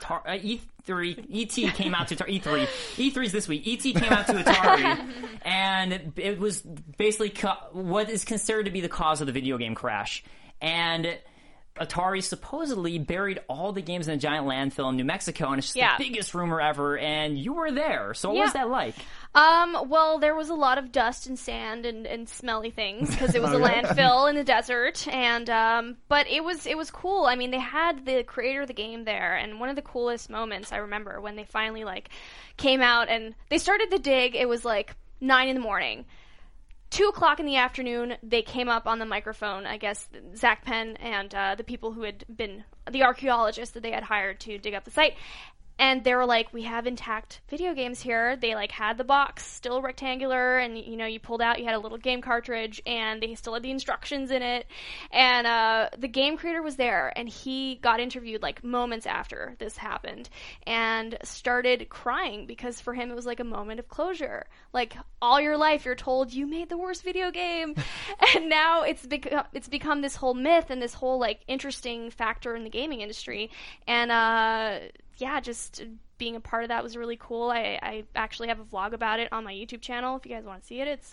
E3, ET came out to E3. E3's this week. ET came out to Atari, and it was basically what is considered to be the cause of the video game crash. And Atari supposedly buried all the games in a giant landfill in New Mexico, and it's just the biggest rumor ever, and you were there. So what was that like? Well, there was a lot of dust and sand and smelly things because it was a landfill in the desert, and but it was cool. I mean, they had the creator of the game there, and one of the coolest moments I remember when they finally like came out and they started the dig. It was like 9 a.m. 2:00 in the afternoon, they came up on the microphone, I guess, Zach Penn and the people who had been the archaeologists that they had hired to dig up the site. And they were like, we have intact video games here. They like had the box still rectangular, and you know, you pulled out, you had a little game cartridge, and they still had the instructions in it. And the game creator was there, and he got interviewed like moments after this happened, and started crying because for him it was like a moment of closure. Like all your life you're told you made the worst video game, and now it's become this whole myth and this whole like interesting factor in the gaming industry. And yeah, just being a part of that was really cool. I actually have a vlog about it on my YouTube channel if you guys want to see it. It's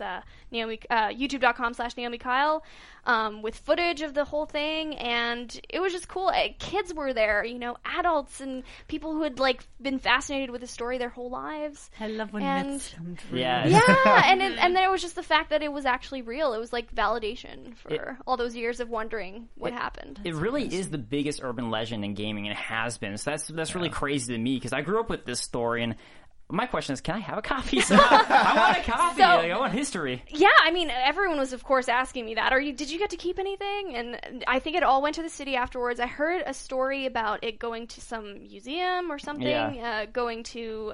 youtube.com/Naomi Kyle with footage of the whole thing, and it was just cool. Kids were there, you know, adults and people who had like been fascinated with the story their whole lives. I love when myths come true. Yeah, and then it was just the fact that it was actually real. It was like validation for all those years of wondering what happened. It really is the biggest urban legend in gaming, and it has been. So that's really crazy to me because I grew up with this story, and my question is, can I have a copy? So I want a copy. Like, I want history. Yeah, I mean, everyone was, of course, asking me that. Did you get to keep anything? And I think it all went to the city afterwards. I heard a story about it going to some museum or something. Going to,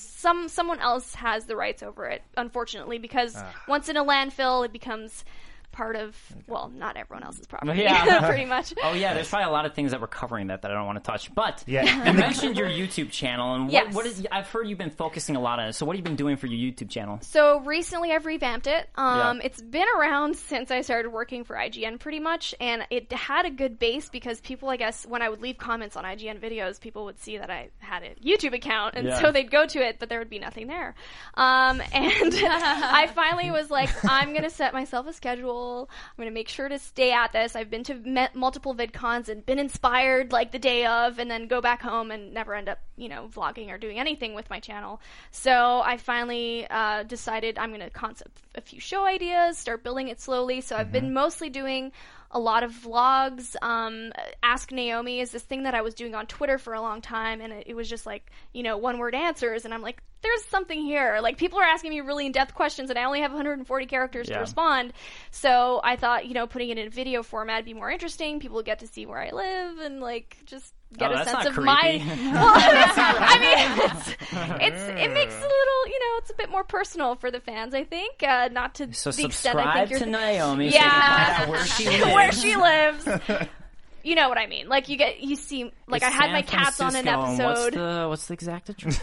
someone else has the rights over it, unfortunately, because once in a landfill, it becomes part of, well, not everyone else's property, Yeah. pretty much. Oh yeah, there's probably a lot of things that we're covering that I don't want to touch. But Yeah. you mentioned your YouTube channel, and Yes. what is? I've heard you've been focusing a lot on it. So what have you been doing for your YouTube channel? So recently I've revamped it. Yeah. It's been around since I started working for IGN pretty much, and it had a good base because people, I guess, when I would leave comments on IGN videos, people would see that I had a YouTube account, and Yeah. so they'd go to it, but there would be nothing there. And I finally was like, I'm going to set myself a schedule. I'm going to make sure to stay at this. I've been to multiple VidCons and been inspired like the day of, and then go back home and never end up, vlogging or doing anything with my channel. So I finally decided I'm going to concept a few show ideas, start building it slowly. So I've been mostly doing a lot of vlogs. Ask Naomi is this thing that I was doing on Twitter for a long time, and it was just like, one-word answers, and I'm like, there's something here. Like, people are asking me really in-depth questions, and I only have 140 characters to respond. So I thought, putting it in video format would be more interesting. People would get to see where I live and, like, just get a sense of my... Well, I mean, it makes it a little, it's a bit more personal for the fans, I think. Not to So the extent I think subscribe to Naomi. Yeah. So where she lives. Where she lives. You know what I mean? Like, you see, like, I had my cats on an episode. What's the exact address?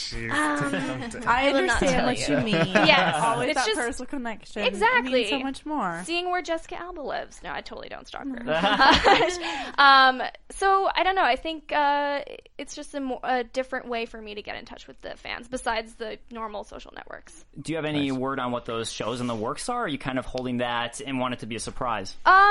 I understand what you mean. Yes. Always It's that just- personal connection. Exactly. It means so much more. Seeing where Jessica Alba lives. No, I totally don't stalk her. So, I don't know. I think it's just a different way for me to get in touch with the fans, besides the normal social networks. Do you have any word on what those shows in the works are? Or are you kind of holding that and want it to be a surprise?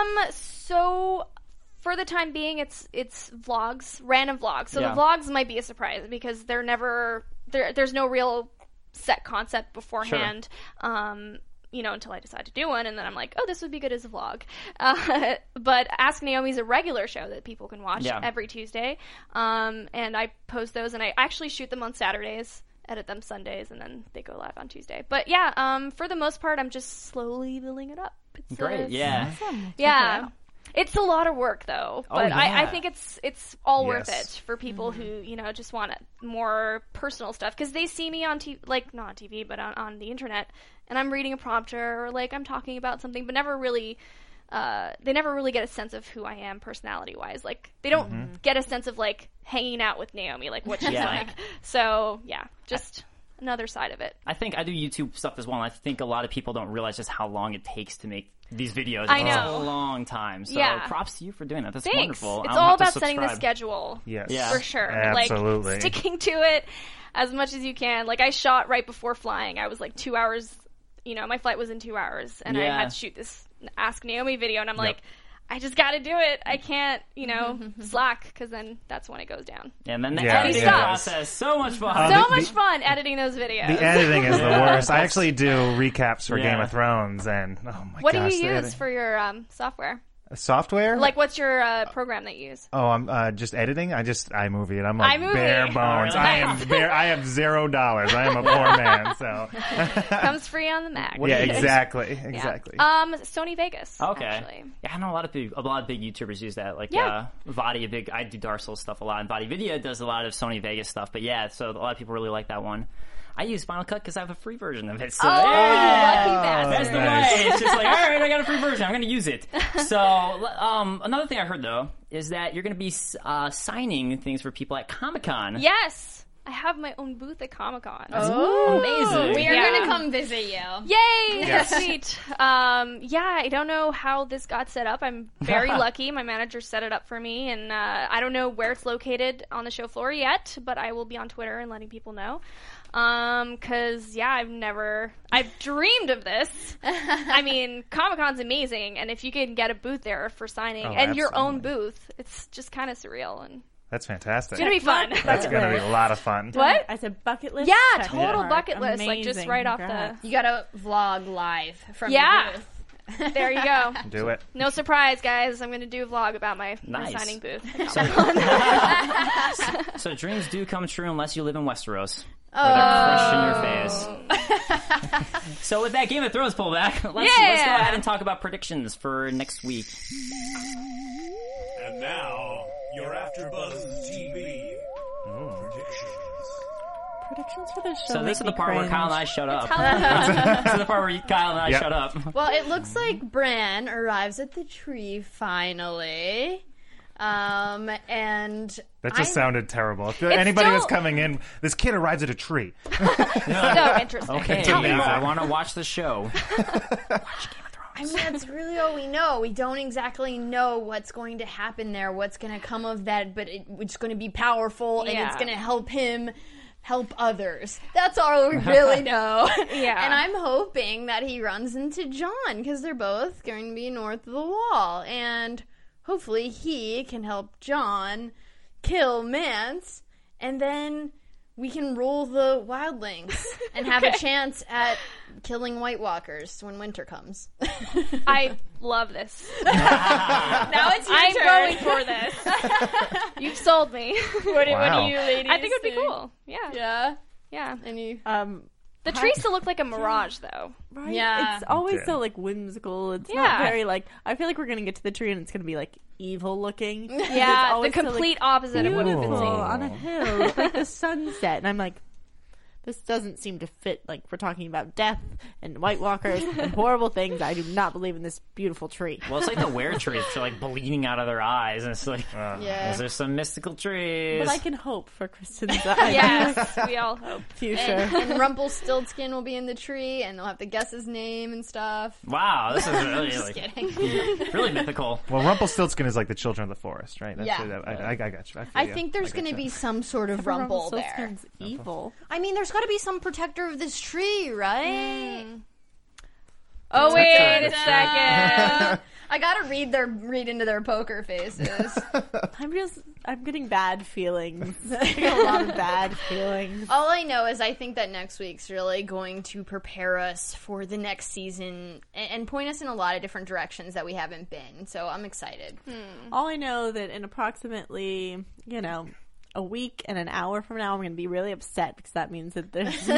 So... For the time being, it's vlogs, random vlogs. So Yeah. the vlogs might be a surprise because they're never there's no real set concept beforehand. Until I decide to do one, and then I'm like, oh, this would be good as a vlog. But Ask Naomi's a regular show that people can watch every Tuesday, and I post those, and I actually shoot them on Saturdays, edit them Sundays, and then they go live on Tuesday. But yeah, for the most part, I'm just slowly building it up. It's Great, yeah. Yeah. It's a lot of work, though, but I think it's all worth Yes. it for people who just want more personal stuff, because they see me on TV, like not on TV, but on the internet, and I'm reading a prompter or like I'm talking about something, but never really. They never really get a sense of who I am personality-wise. Like, they don't get a sense of like hanging out with Naomi, like what she's like. So yeah, just another side of it. I think I do YouTube stuff as well, and I think a lot of people don't realize just how long it takes to make these videos. I It's know. a long time. So props to you for doing that. That's Thanks. wonderful. It's I'll all have to about setting the subscribe. schedule. Yes. Yeah. For sure. Absolutely. Like, sticking to it as much as you can. Like, I shot right before flying. I was like 2 hours, my flight was in 2 hours, and I Yeah. had to shoot this Ask Naomi video, and I'm like, I just gotta do it. I can't, slack, because then that's when it goes down. And then the Yeah. editing Stop. process. So much fun. So much fun editing those videos. The editing is the worst. I actually do recaps for Yeah. Game of Thrones, and oh my What gosh, do you the use editing. for your software? Software? Like, what's your program that you use? Oh, I'm just editing. I just iMovie it. I'm like iMovie. bare bones. Oh, I am bare. I have $0. I am a poor man. So Comes free on the Mac. yeah, do you use? exactly. Sony Vegas. Okay. Actually. Yeah, I know a lot of big YouTubers use that. Like, Yeah. Vadi, I do Dark Souls stuff a lot, and Vadi Video does a lot of Sony Vegas stuff. But yeah, so a lot of people really like that one. I use Final Cut because I have a free version of it. So Oh, you lucky that's bastard. the way. It's just like, all right, I got a free version. I'm going to use it. So another thing I heard though is that you're going to be signing things for people at Comic-Con. Yes. I have my own booth at Comic-Con. Oh, amazing. We are Yeah. going to come visit you. Yay! Yes. That's sweet. I don't know how this got set up. I'm very lucky. My manager set it up for me, and I don't know where it's located on the show floor yet, but I will be on Twitter and letting people know. Cause I've dreamed of this. I mean, Comic-Con's amazing, and if you can get a booth there for signing and your own booth, it's just kind of surreal, and That's fantastic. it's gonna be fun. That's going to be a lot of fun. What? I said bucket list. Yeah, check total mark. bucket list, like just Amazing. right off Congrats. You got to vlog live from Yeah. your booth. There you go. Do it. No surprise, guys. I'm going to do a vlog about my Nice. signing booth. So dreams do come true unless you live in Westeros. Where they're crushing your face. So with that Game of Thrones pullback, let's go ahead and talk about predictions for next week. And now, your AfterBuzz TV predictions. predictions for this show. So this is the part where Kyle and I shut up. Halloween. This is the part where Kyle and I Yep. shut up. Well, it looks like Bran arrives at the tree finally. And That just sounded terrible. If anybody was still- coming in, this kid arrives at a tree. So interesting. Okay, Tell me more. I want to watch the show. I mean, that's really all we know. We don't exactly know what's going to happen there, what's going to come of that, but it's going to be powerful, and Yeah. it's going to help him help others. That's all we really know. Yeah. And I'm hoping that he runs into Jon, because they're both going to be north of the wall, and hopefully he can help Jon kill Mance, and then we can rule the wildlings and have a chance at killing White Walkers when winter comes. I love this. Now it's your I'm turn. going for this. You've sold me. What do Wow. you ladies I think it would be cool. Yeah. Yeah. Yeah. Any? The tree still looked like a mirage, though. Right? Yeah. It's always Okay. so, like, whimsical. It's Yeah. not very, like... I feel like we're going to get to the tree and it's going to be, like, evil-looking. Yeah, It's the always so, like, complete opposite of what we've been beautiful seeing. on a hill with, like, the sunset. And I'm like, this doesn't seem to fit. Like, we're talking about death and White Walkers and horrible things. I do not believe in this beautiful tree. Well, it's like the were trees. They're like bleeding out of their eyes, and it's like, Yeah. is there some mystical trees? But I can hope for Kristen's Yes, we all hope. future. And Rumpelstiltskin will be in the tree, and they'll have to guess his name and stuff. Wow, this is really Just like kidding. really mythical. Well, Rumpelstiltskin is like the children of the forest, right? That's Yeah. I got you. I think there's going to be some sort of rumble there. Rumpelstiltskin's evil. I mean, there's got to be some protector of this tree, right? Oh, wait a second. I gotta read into their poker faces. I'm getting bad feelings. I get a lot of bad feelings. All I know is I think that next week's really going to prepare us for the next season and point us in a lot of different directions that we haven't been. So I'm excited. All I know that in approximately, a week and an hour from now, I'm going to be really upset because that means that there's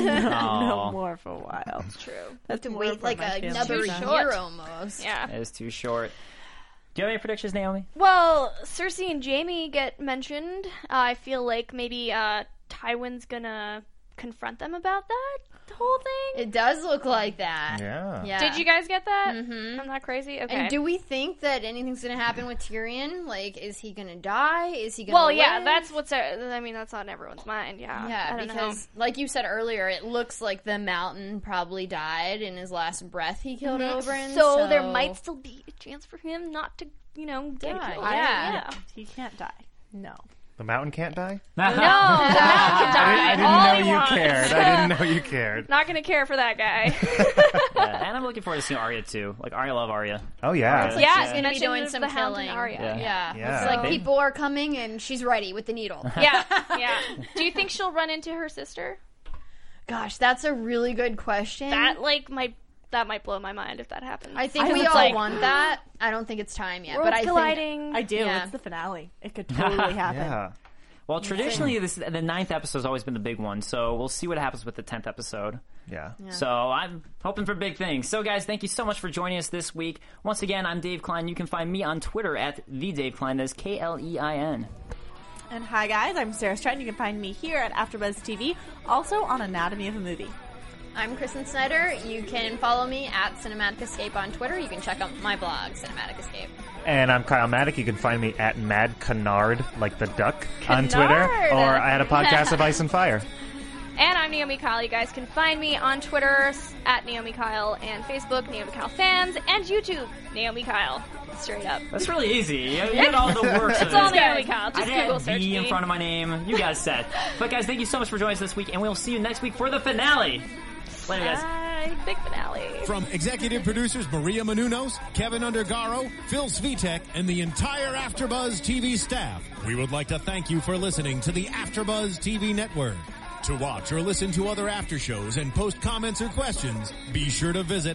no more for a while. True. That's To more wait of like my feelings. another Too year short. almost. Yeah. It is too short. Do you have any predictions, Naomi? Well, Cersei and Jaime get mentioned. I feel like maybe Tywin's gonna confront them about that whole thing. It does look like that. Yeah. Yeah. Did you guys get that? Mm-hmm. I'm not crazy. Okay. And do we think that anything's going to happen with Tyrion? Like, is he going to die? Is he going to well, live? yeah, that's what's. I mean, that's on everyone's mind. Yeah. Yeah, I don't because, like you said earlier, it looks like the Mountain probably died in his last breath he killed Oberyn. So there might still be a chance for him not to, get Die, killed. yeah. He can't die. No. The mountain can't die? No, the Mountain can die. I didn't all know he you wants. cared. I didn't know you cared. Not gonna care for that guy. Yeah, and I'm looking forward to seeing Arya too. Like Arya, love Arya. Oh, yeah. Yeah, She's gonna be doing mention some of the Hound and killing. Arya. Yeah. Yeah. It's like They- people are coming and she's ready with the needle. Yeah, yeah. Do you think she'll run into her sister? Gosh, that's a really good question. That might blow my mind if that happens. I think I we was all like, want that. I don't think it's time yet, worlds but I think colliding. I do. Yeah. It's the finale. It could totally happen. Yeah. Well, traditionally, the 9th episode has always been the big one, so we'll see what happens with the 10th episode. Yeah. So I'm hoping for big things. So, guys, thank you so much for joining us this week. Once again, I'm Dave Klein. You can find me on Twitter at @TheDaveKlein. That is Klein. And hi, guys. I'm Sarah Stratton. You can find me here at AfterBuzz TV, also on Anatomy of a Movie. I'm Kristen Snyder. You can follow me at Cinematic Escape on Twitter. You can check out my blog, Cinematic Escape. And I'm Kyle Maddock. You can find me at Mad Canard, like the duck, on Twitter. Canard. Or I had a podcast of Ice and Fire. And I'm Naomi Kyle. You guys can find me on Twitter at Naomi Kyle and Facebook, Naomi Kyle Fans, and YouTube, Naomi Kyle. Straight up. That's really easy. You get all the works of It's all it. Naomi Kyle. Just I had Google search V in me. front of my name. You guys said. But, guys, thank you so much for joining us this week, and we'll see you next week for the finale. Later, guys. Bye. Big finale. From executive producers Maria Menounos, Kevin Undergaro, Phil Svitek, and the entire AfterBuzz TV staff, we would like to thank you for listening to the AfterBuzz TV network. To watch or listen to other after shows and post comments or questions, be sure to visit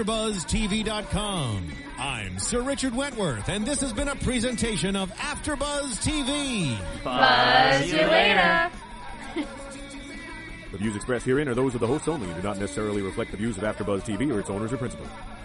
AfterBuzzTV.com. I'm Sir Richard Wentworth, and this has been a presentation of AfterBuzz TV. Buzz you later. The views expressed herein are those of the hosts only and do not necessarily reflect the views of AfterBuzz TV or its owners or principals.